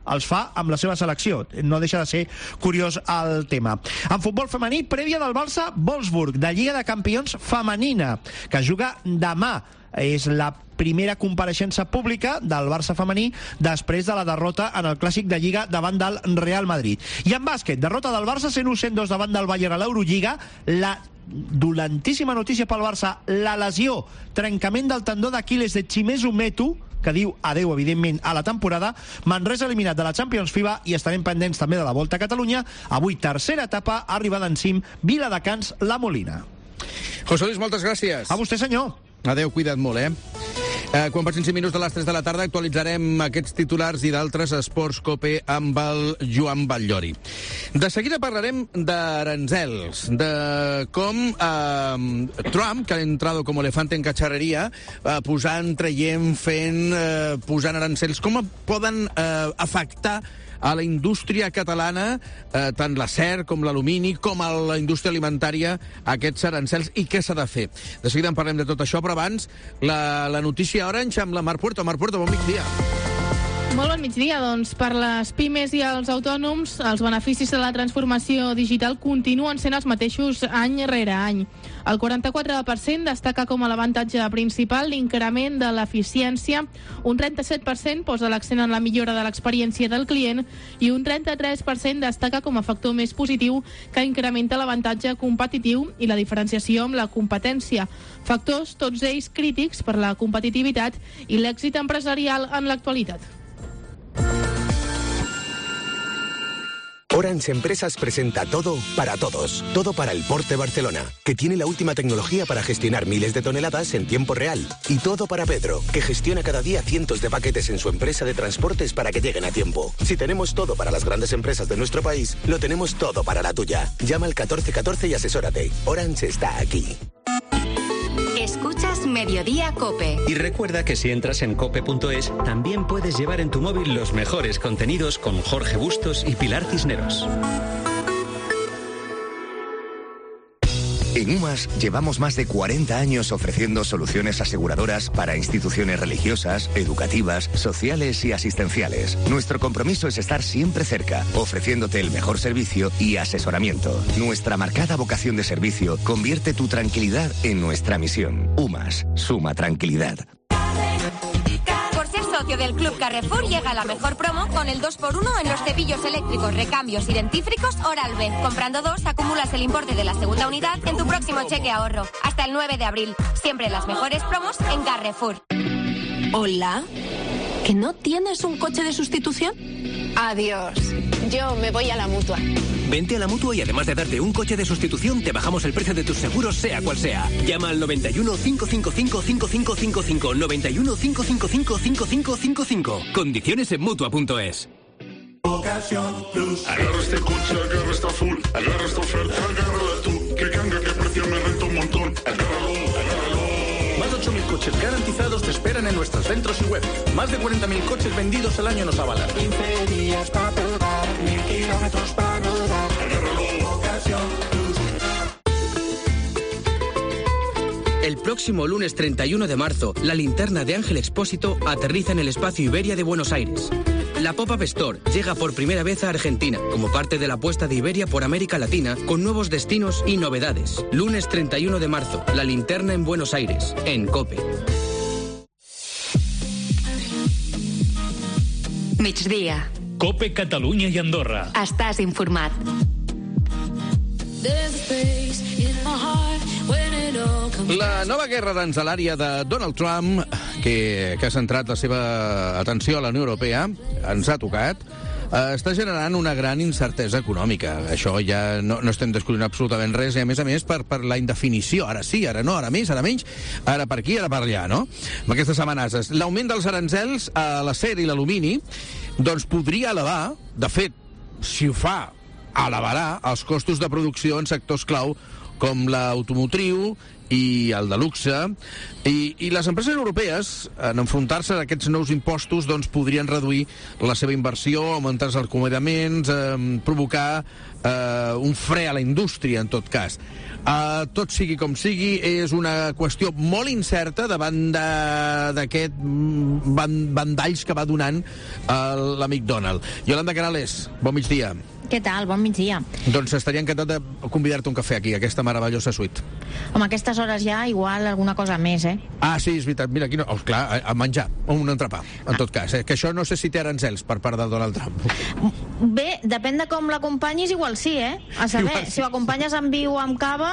els fa amb la seva selecció. No deixa de ser curiós el tema. En futbol femení, prèvia del Barça-Wolfsburg, de Lliga de Campions femenina, que juga demà. És la primera compareixença pública del Barça femení després de la derrota en el clàssic de Lliga davant del Real Madrid. I en bàsquet, derrota del Barça cent u cent dos davant del Bayern a l'Eurolliga. La dolentíssima notícia pel Barça, la lesió, trencament del tendó d'Aquiles de Chimezu Metu, que diu adeu, evidentment, a la temporada. Manresa eliminat de la Champions FIBA i estarem pendents també de la Volta a Catalunya. Avui, tercera etapa, arribada en cim, Viladecans, La Molina. José Luis, moltes gràcies. A vostè, senyor. Adéu, cuida't molt, eh? Eh, quan passin cinc minuts de les tres de la tarda actualitzarem aquests titulars i d'altres esports COPE amb el Joan Batllori. De seguida parlarem d'aranzels, de com eh, Trump, que ha entrado como elefante en cacharrería, eh, posant, traient, fent, eh, posant arancels, com poden eh, afectar a la indústria catalana, eh, tant l'acer com l'alumini, com a la indústria alimentària, aquests arancels, i què s'ha de fer. De seguida en parlem de tot això, però abans la, la notícia Orange amb la Mar Puerto. Mar Puerto, bon migdia. Molt bon migdia. Doncs per les pimes i els autònoms, els beneficis de la transformació digital continuen sent els mateixos any rere any. El quaranta-quatre per cent destaca com a l'avantatge principal l'increment de l'eficiència, un trenta-set per cent posa l'accent en la millora de l'experiència del client i un trenta-tres per cent destaca com a factor més positiu que incrementa l'avantatge competitiu i la diferenciació amb la competència. Factors, tots ells crítics per la competitivitat i l'èxit empresarial en l'actualitat. Orange Empresas presenta Todo para Todos. Todo para el Porte Barcelona, que tiene la última tecnología para gestionar miles de toneladas en tiempo real. Y Todo para Pedro, que gestiona cada día cientos de paquetes en su empresa de transportes para que lleguen a tiempo. Si tenemos todo para las grandes empresas de nuestro país, lo tenemos todo para la tuya. Llama al catorce catorce y asesórate. Orange está aquí. Escuchas Mediodía COPE. Y recuerda que si entras en cope punto es, también puedes llevar en tu móvil los mejores contenidos con Jorge Bustos y Pilar Cisneros. En UMAS llevamos más de cuarenta años ofreciendo soluciones aseguradoras para instituciones religiosas, educativas, sociales y asistenciales. Nuestro compromiso es estar siempre cerca, ofreciéndote el mejor servicio y asesoramiento. Nuestra marcada vocación de servicio convierte tu tranquilidad en nuestra misión. UMAS, suma tranquilidad. Socio del Club Carrefour, llega la mejor promo con el dos por uno en los cepillos eléctricos, recambios y dentífricos Oral-B. Comprando dos, acumulas el importe de la segunda unidad en tu próximo cheque ahorro. Hasta el nueve de abril. Siempre las mejores promos en Carrefour. Hola. ¿Que no tienes un coche de sustitución? Adiós. Yo me voy a la Mutua. Vente a la Mutua y además de darte un coche de sustitución, te bajamos el precio de tus seguros, sea cual sea. Llama al noventa y uno, cinco cinco cinco, cinco cinco cinco cinco, noventa y uno, cinco cinco cinco, cinco cinco cinco cinco. Condiciones en Mutua punto es. Ocasión Plus. Agarra este coche, agarra esta full, agarra esta oferta, agárrala tú. Que cambia, que precio me renta un montón. Agárralo, agárralo. Más de ocho mil coches garantizados te esperan en nuestros centros y web. Más de cuarenta mil coches vendidos al año nos avalan. quince días para probar, mil kilómetros para rodar. Agárralo, Ocasión Plus. El próximo lunes treinta y uno de marzo, la linterna de Ángel Expósito aterriza en el espacio Iberia de Buenos Aires. La Pop-Up Store llega por primera vez a Argentina, como parte de la apuesta de Iberia por América Latina, con nuevos destinos y novedades. Lunes treinta y uno de marzo, la linterna en Buenos Aires, en COPE. Migdia. COPE Catalunya i Andorra. Estàs informat. La nova guerra aranzelària de Donald Trump, que, que ha centrat la seva atenció a la Unió Europea, ens ha tocat, eh, està generant una gran incertesa econòmica. Això ja no, no estem descobrint absolutament res, i a més a més per, per la indefinició. Ara sí, ara no, ara més, ara menys, ara per aquí, ara per allà, no? Amb aquestes amenaces. L'augment dels aranzels a l'acer i l'alumini doncs podria elevar, de fet, si ho fa, elevarà els costos de producció en sectors clau com l'automotriu i el de luxe, i, i les empreses europees, en enfrontar-se a aquests nous impostos, doncs podrien reduir la seva inversió, augmentar els acomiadaments, eh, provocar eh, un fre a la indústria, en tot cas. Uh, tot sigui com sigui, és una qüestió molt incerta davant d'aquest bandalls que va donant uh, l'amic Donald. Yolanda Canales, bon migdia. Què tal? Bon migdia. Doncs estaria encantat de convidar-te un cafè aquí, a aquesta meravellosa suite. Home, a aquestes hores ja, igual alguna cosa més, eh? Ah, sí, és veritat. Mira, aquí no... Oh, clar, a, a menjar, un entrepà, en tot cas. Eh? Que això no sé si té aranzels per part de Donald Trump. Bé, depèn de com l'acompanyis, igual sí, eh? A saber, igual, si ho acompanyes amb vi o amb cava,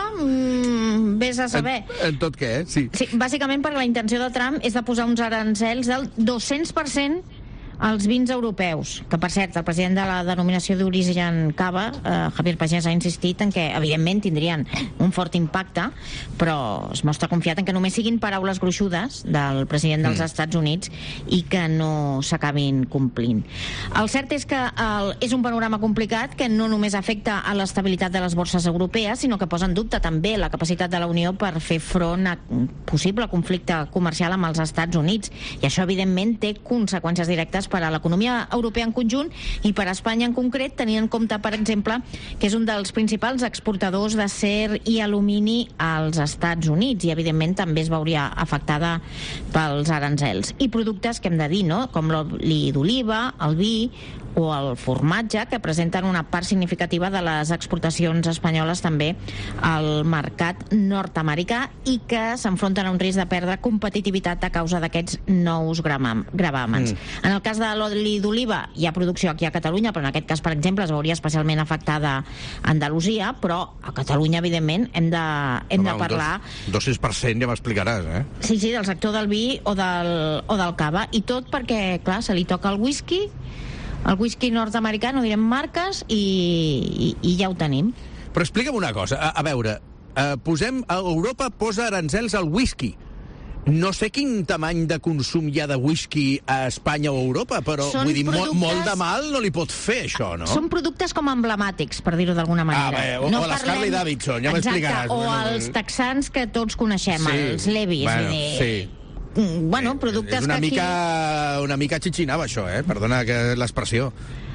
mmm, vés a saber. En, en tot què, eh? Sí. Sí, bàsicament perquè la intenció de Trump és de posar uns aranzels del dos-cents per cent als vins europeus, que per cert el president de la denominació d'origen cava, eh, Javier Pagès, ha insistit en que evidentment tindrien un fort impacte, però es mostra confiat en que només siguin paraules gruixudes del president dels mm. Estats Units i que no s'acabin complint. El cert és que el, és un panorama complicat que no només afecta a l'estabilitat de les borses europees, sinó que posa en dubte també la capacitat de la Unió per fer front a un possible conflicte comercial amb els Estats Units, i això evidentment té conseqüències directes per a l'economia europea en conjunt i per a Espanya en concret, tenint en compte, per exemple, que és un dels principals exportadors d'acer i alumini als Estats Units, i evidentment també es veuria afectada pels aranzels. I productes que hem de dir, no?, com l'oli d'oliva, el vi o el formatge, que presenten una part significativa de les exportacions espanyoles també al mercat nord-americà i que s'enfronten a un risc de perdre competitivitat a causa d'aquests nous gravàmens. Mm. En el cas de l'oli d'oliva hi ha producció aquí a Catalunya, però en aquest cas, per exemple, es veuria especialment afectada Andalusia, però a Catalunya, evidentment, hem de, hem Home, de parlar... dos cents per cent ja m'explicaràs, eh? Sí, sí, del sector del vi o del, o del cava, i tot perquè, clar, se li toca el whisky, el whisky nord-americà, no direm marques, i, i, i ja ho tenim. Però explica'm una cosa, a, a veure, eh, posem, a Europa posa aranzels al whisky. No sé quin tamany de consum hi ha de whisky a Espanya o a Europa, però Són vull dir, productes... molt, molt de mal no li pot fer això, no? Són productes com emblemàtics, per dir-ho d'alguna manera. Ah, bé, o, no o les parlem... Harley Davidson, ja m'explicaràs. Exacte, o bueno, els texans que tots coneixem, sí, els Levis. Bueno, dir... sí. Bueno, productes és una que mica, aquí... una mica xitxinava, això, eh? Perdona que l'expressió.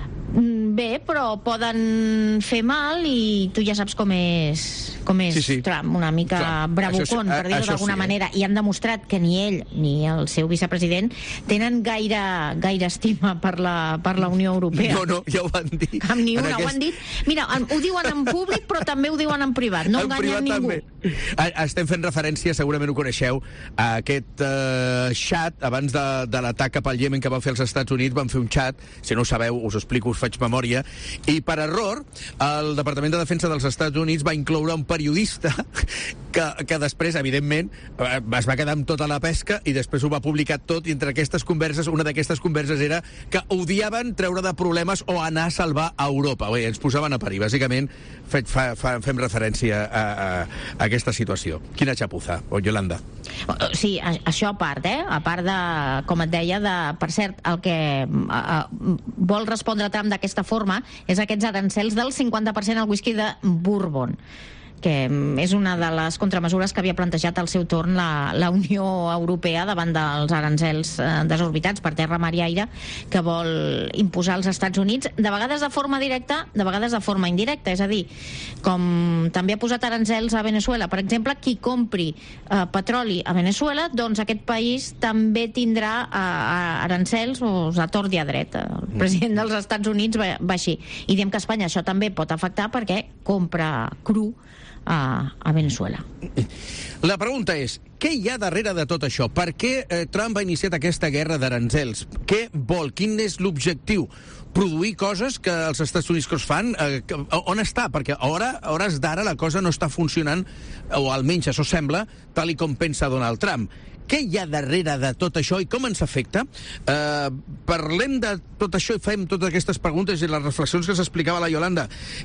Bé, però poden fer mal i tu ja saps com és, com és sí, sí. Trump, una mica Clar, bravucón, sí, per dir-ho d'alguna sí, eh? manera, i han demostrat que ni ell ni el seu vicepresident tenen gaire, gaire estima per la, per la Unió Europea. No, no, ja ho van dir. Amb ni una, aquest... ho han dit. Mira, ho diuen en públic, però també ho diuen en privat, no en enganyen ningú. També. Estem fent referència, segurament ho coneixeu, a aquest uh, xat, abans de, de l'atac cap al Iemen que va fer els Estats Units, van fer un xat, si no ho sabeu, us ho explico, us faig memòria, i per error el Departament de Defensa dels Estats Units va incloure un periodista que, que després, evidentment, es va quedar amb tota la pesca i després ho va publicar tot, i entre aquestes converses, una d'aquestes converses era que odiaven treure de problemes o anar a salvar a Europa. Bé, ens posaven a parir, bàsicament fe, fa, fa, fem referència a, a, a aquesta situació. Quina xapuza, o Yolanda? Sí, això a part, eh? A part de, com et deia, de, per cert, el que a, a, vol respondre Trump d'aquesta forma és aquests arancels del cinquanta per cent al whisky de Bourbon, que és una de les contramesures que havia plantejat al seu torn la, la Unió Europea davant dels arancels eh, desorbitats per terra, mar i aire que vol imposar als Estats Units, de vegades de forma directa, de vegades de forma indirecta, és a dir, com també ha posat arancels a Venezuela, per exemple, qui compri eh, petroli a Venezuela, doncs aquest país també tindrà eh, arancels o a tort i a dret. El president dels Estats Units va, va així. I diem que a Espanya això també pot afectar perquè compra cru a, a Venezuela. La pregunta és, què hi ha darrere de tot això? Per què eh, Trump ha iniciat aquesta guerra d'arancels? Què vol? Quin és l'objectiu? Produir coses que els Estats Units que es fan? Eh, que, on està? Perquè a, hora, a hores d'ara la cosa no està funcionant, o almenys això sembla, tal i com pensa Donald Trump. Què hi ha darrere de tot això i com ens afecta? Eh, parlem de tot això i fem totes aquestes preguntes i les reflexions que s'explicava la Yolanda.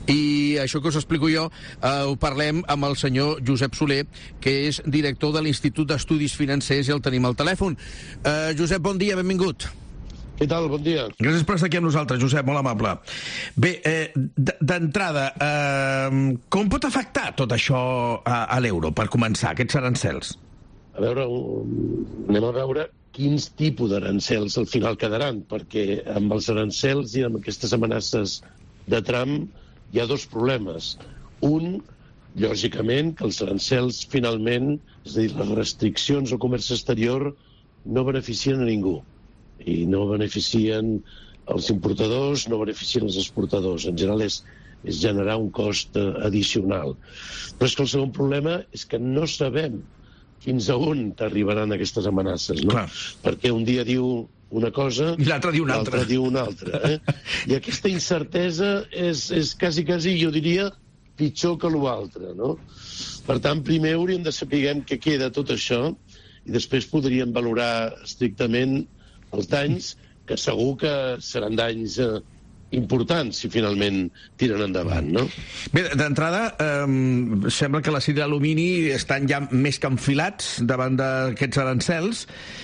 I això que us explico jo eh, ho parlem amb el senyor Josep Soler, que és director de l'Institut d'Estudis Financers, i el tenim al telèfon. Eh, Josep, bon dia, benvingut. Què tal? Bon dia. Gràcies per estar aquí amb nosaltres, Josep, molt amable. Bé, eh, d'entrada, eh, com pot afectar tot això a, a l'euro, per començar, aquests arancels? A veure, anem a veure quins tipus d'arancels al final quedaran, perquè amb els arancels i amb aquestes amenaces de Trump hi ha dos problemes. Un, lògicament, que els arancels finalment, és a dir, les restriccions al comerç exterior no beneficien a ningú. I no beneficien els importadors, no beneficien els exportadors. En general és, és generar un cost eh, addicional. Però és que el segon problema és que no sabem fins a on t'arribaran aquestes amenaces, no? Clar. Perquè un dia diu una cosa i l'altre diu una altra. L'altre diu una altra, eh? I aquesta incertesa és, és quasi, quasi, jo diria, pitjor que l'altre, no? Per tant, primer hauríem de saber què queda tot això i després podríem valorar estrictament els danys, que segur que seran danys eh, importants si finalment tiren endavant, no? Bé, d'entrada, eh, sembla que l'acer i l'alumini estan ja més que enfilats davant d'aquests arancels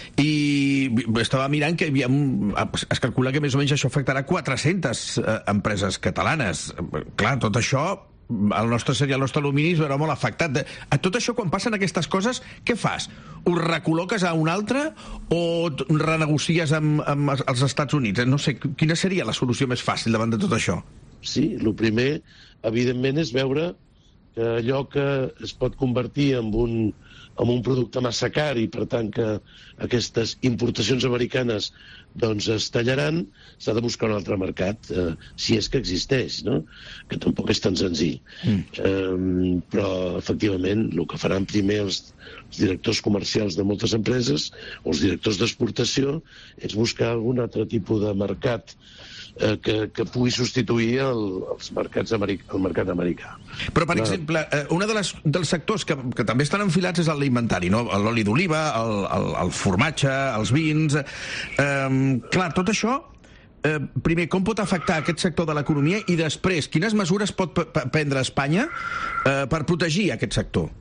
i estava mirant que hi havia, es calcula que més o menys això afectarà quatre-centes eh, empreses catalanes. Clar, tot això el nostre acer i el nostre alumini es veurà molt afectat. A tot això, quan passen aquestes coses, què fas? Ho recol·loques a un altre o renegocies amb, amb els Estats Units? No sé, quina seria la solució més fàcil davant de tot això? Sí, el primer, evidentment, és veure que allò que es pot convertir en un, en un producte massa car i, per tant, que aquestes importacions americanes doncs es tallaran, s'ha de buscar un altre mercat, eh, si és que existeix, no? Que tampoc és tan senzill. Mm. Eh, però, efectivament, el que faran primer els, els directors comercials de moltes empreses o els directors d'exportació és buscar algun altre tipus de mercat eh, que, que pugui substituir el, els mercats americ el mercat americà. Però, per clar, exemple, eh, un de dels sectors que, que també estan enfilats és l'alimentari, no? L'oli d'oliva, el, el, el formatge, els vins... Eh, clar, tot això, eh, primer, com pot afectar aquest sector de l'economia i després, quines mesures pot prendre Espanya eh, per protegir aquest sector?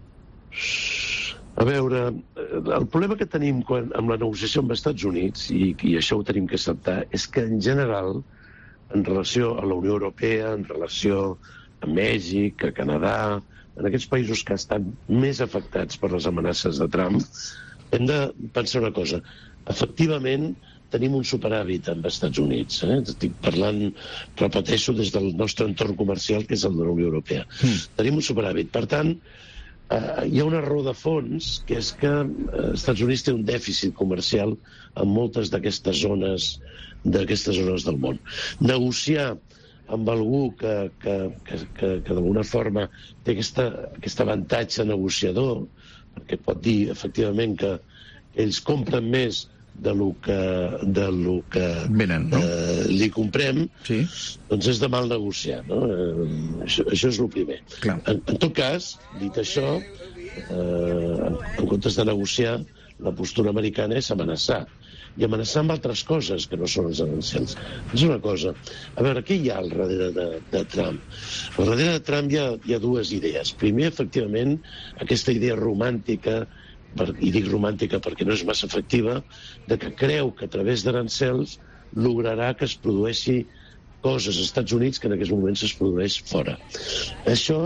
A veure, el problema que tenim quan, amb la negociació amb els Estats Units, i, i això ho tenim que acceptar, és que en general, en relació a la Unió Europea, en relació a Mèxic, a Canadà, en aquests països que estan més afectats per les amenaces de Trump, hem de pensar una cosa. Efectivament, tenim un superàvit amb els Estats Units. Eh? Estic parlant, repeteixo, des del nostre entorn comercial, que és el de la Unió Europea. Mm. Tenim un superàvit. Per tant, eh, hi ha una raó de fons, que és que els Estats Units té un dèficit comercial en moltes d'aquestes zones d'aquestes zones del món. Negociar amb algú que, que, que, que, que d'alguna forma té aquesta, aquest avantatge negociador, perquè pot dir, efectivament, que ells compren més de lo que, de lo que Venen, no? eh, li comprem, sí. Doncs és de mal negociar, no? Eh, això, això és el primer. En, en tot cas, dit això, eh, en, en comptes de negociar, la postura americana és amenaçar. I amenaçar amb altres coses que no són els arancels. És una cosa. A veure, què hi ha al darrere de, de Trump? Al darrere de Trump hi ha, hi ha dues idees. Primer, efectivament, aquesta idea romàntica, per, i dic romàntica perquè no és massa efectiva, de que creu que a través d'arancels lograrà que es produeixi coses als Estats Units que en aquests moments es produeix fora. Això,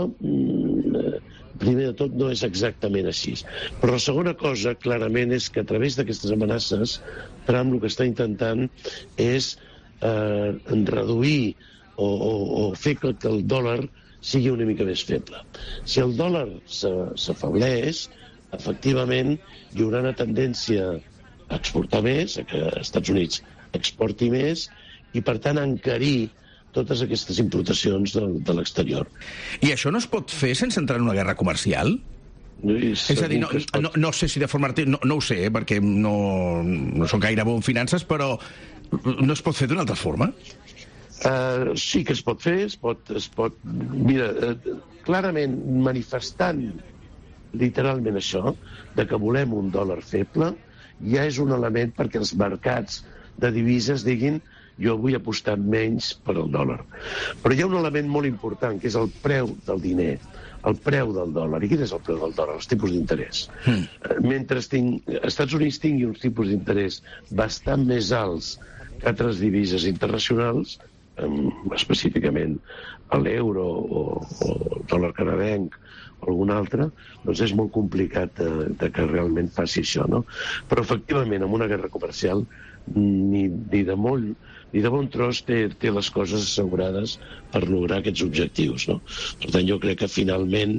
primer de tot, no és exactament així. Però la segona cosa, clarament, és que a través d'aquestes amenaces, Trump el que està intentant és eh, reduir o, o, o fer que el dòlar sigui una mica més feble. Si el dòlar s'afebleix, efectivament, hi haurà una tendència a exportar més, a que els Estats Units exporti més, i, per tant, a encarir totes aquestes importacions de, de l'exterior. I això no es pot fer sense entrar en una guerra comercial? No, és a dir, no, pot... no, no sé si de forma... No, no ho sé, eh, perquè no, no soc gaire bo en finances, però no es pot fer d'una altra forma? Uh, sí que es pot fer, es pot... Es pot mira, uh, clarament manifestant literalment això, de que volem un dòlar feble, ja és un element perquè els mercats de divises diguin jo vull apostar menys per al dòlar. Però hi ha un element molt important, que és el preu del diner, el preu del dòlar. I quin és el preu del dòlar? Els tipus d'interès. Mm. Mentre ting... Estats Units tingui uns tipus d'interès bastant més alts que altres divises internacionals, específicament l'euro o el dòlar canadenc o algun altre, doncs és molt complicat de, de que realment faci això, no? Però efectivament, amb una guerra comercial ni, ni de molt ni de bon tros té, té les coses assegurades per lograr aquests objectius, no? Per tant, jo crec que finalment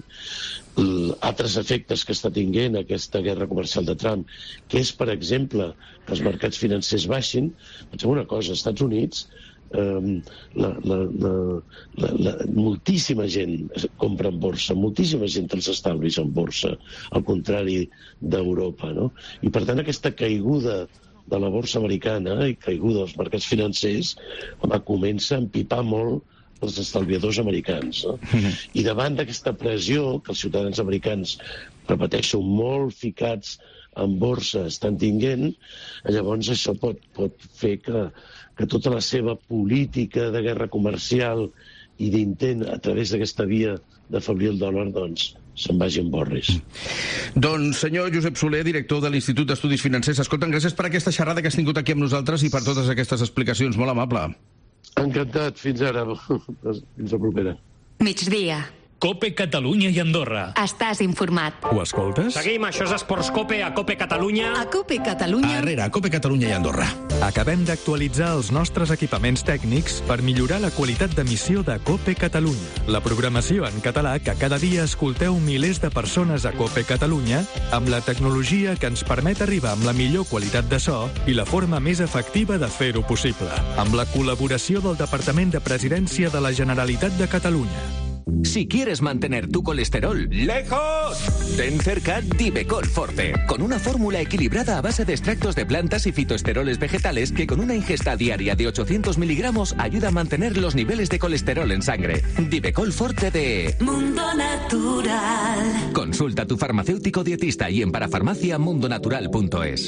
altres efectes que està tinguent aquesta guerra comercial de Trump, que és, per exemple, que els mercats financers baixin, pensem una cosa, als Estats Units eh, la, la, la, la, la, moltíssima gent compra en borsa, moltíssima gent els estalvis en borsa, al contrari d'Europa, no? I per tant aquesta caiguda de la borsa americana i caiguda dels mercats financers va començar a empipar molt els estalviadors americans, no? I davant d'aquesta pressió que els ciutadans americans, repeteixo, molt ficats en borsa estan tinguent, llavors això pot, pot fer que, que tota la seva política de guerra comercial i d'intent a través d'aquesta via d'afeblir el dòlar, doncs, se'n vagi en borris. Doncs, senyor Josep Soler, director de l'Institut d'Estudis Financers, escolta'm, gràcies per aquesta xerrada que has tingut aquí amb nosaltres i per totes aquestes explicacions. Molt amable. Encantat. Fins ara. Fins la propera. Migdia. Cope Catalunya i Andorra. Estàs informat. Ho escoltes? Seguim, això és Esports Cope, a Cope Catalunya. A Cope Catalunya. Arrere, a Cope Catalunya i Andorra. Acabem d'actualitzar els nostres equipaments tècnics per millorar la qualitat d'emissió de Cope Catalunya. La programació en català que cada dia escolteu milers de persones a Cope Catalunya amb la tecnologia que ens permet arribar amb la millor qualitat de so i la forma més efectiva de fer-ho possible. Amb la col·laboració del Departament de Presidència de la Generalitat de Catalunya. Si quieres mantener tu colesterol lejos, ten cerca Divecol Forte, con una fórmula equilibrada a base de extractos de plantas y fitoesteroles vegetales que con una ingesta diaria de ochocientos miligramos ayuda a mantener los niveles de colesterol en sangre. Divecol Forte de Mundo Natural. Consulta a tu farmacéutico dietista y en parafarmacia mundo natural punto es.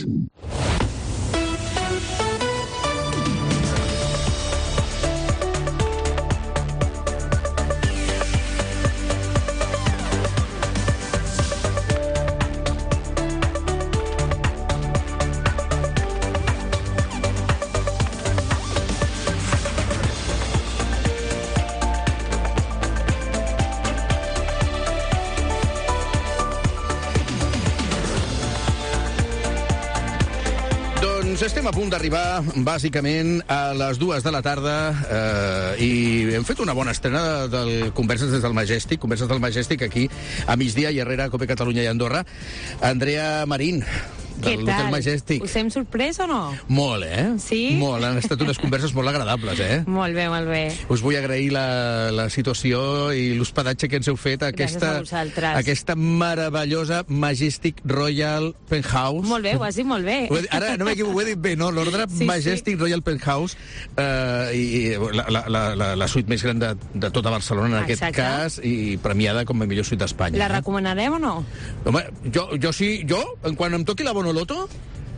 Estem a punt d'arribar, bàsicament, a les dues de la tarda eh, i hem fet una bona estrena del Converses des del Majestic, Converses del Majestic aquí a migdia i darrere a Cope Catalunya i Andorra. Andrea Marín, del Hotel Majestic. Us hem sorprès o no? Molt, eh? Sí? Molt, han estat unes converses molt agradables, eh? Molt bé, molt bé. Us vull agrair la, la situació i l'hospedatge que ens heu fet a aquesta, aquesta meravellosa Majestic Royal Penthouse. Molt bé, ho has dit molt bé. Ara no m'equivoco, ho he dit bé, no? L'ordre sí, Majestic sí. Royal Penthouse eh, i la, la, la, la suite més gran de, de tota Barcelona en Exacte. Aquest cas i premiada com a millor suite d'Espanya. La recomanarem o no? Home, jo, jo sí, jo, quan em toqui la Bonoloto,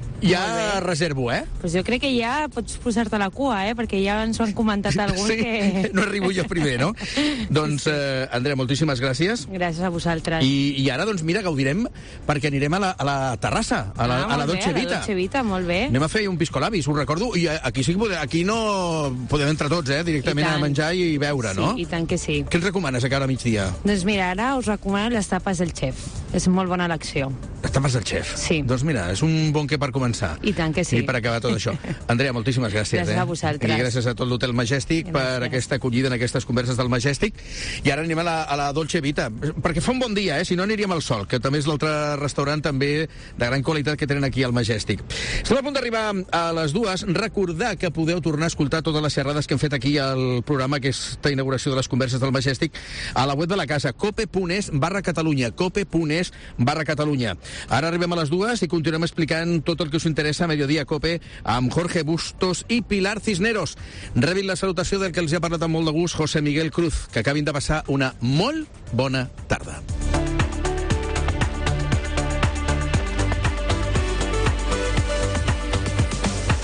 ja reservo, eh? Pues jo crec que ja pots posar-te a la cua, eh? Perquè ja ens ho han comentat alguns sí, que... no arribo jo primer, no? Doncs, eh, Andrea, moltíssimes gràcies. Gràcies a vosaltres. I, i ara, doncs, mira, gaudirem perquè anirem a la, a la terrassa, a la, ah, a la Dolce Vita. A la Dolce Vita, molt bé. Anem a fer un piscolabis, us recordo, i aquí sí que podem, aquí no podem entrar tots, eh? Directament a menjar i beure, sí, no? I tant que sí. Què ens recomanes a cada migdia? Doncs mira, ara us recomano les tapes del xef. És molt bona elecció. Les tapes del xef? Sí. Doncs mira, és un bon que per començar. I tant que sí. I per acabar tot això. Andrea, moltíssimes gràcies. Gràcies eh? a vosaltres. I gràcies a tot l'Hotel Majestic gràcies. Per aquesta acollida en aquestes converses del Majestic. I ara anem a la, a la Dolce Vita, perquè fa un bon dia, eh? Si no aniríem al Sol, que també és l'altre restaurant també de gran qualitat que tenen aquí al Majestic. Estem a punt d'arribar a les dues. Recordar que podeu tornar a escoltar totes les xerrades que hem fet aquí al programa, aquesta inauguració de les converses del Majestic, a la web de la casa, cope.es barra Catalunya, cope.es barra Catalunya. Ara arribem a les dues i continuem explicant tot el que us interessa a Mediodía Cope amb Jorge Bustos i Pilar Cisneros. Rebin la salutació del que els ha parlat amb molt de gust, José Miguel Cruz, que acabin de passar una molt bona tarda.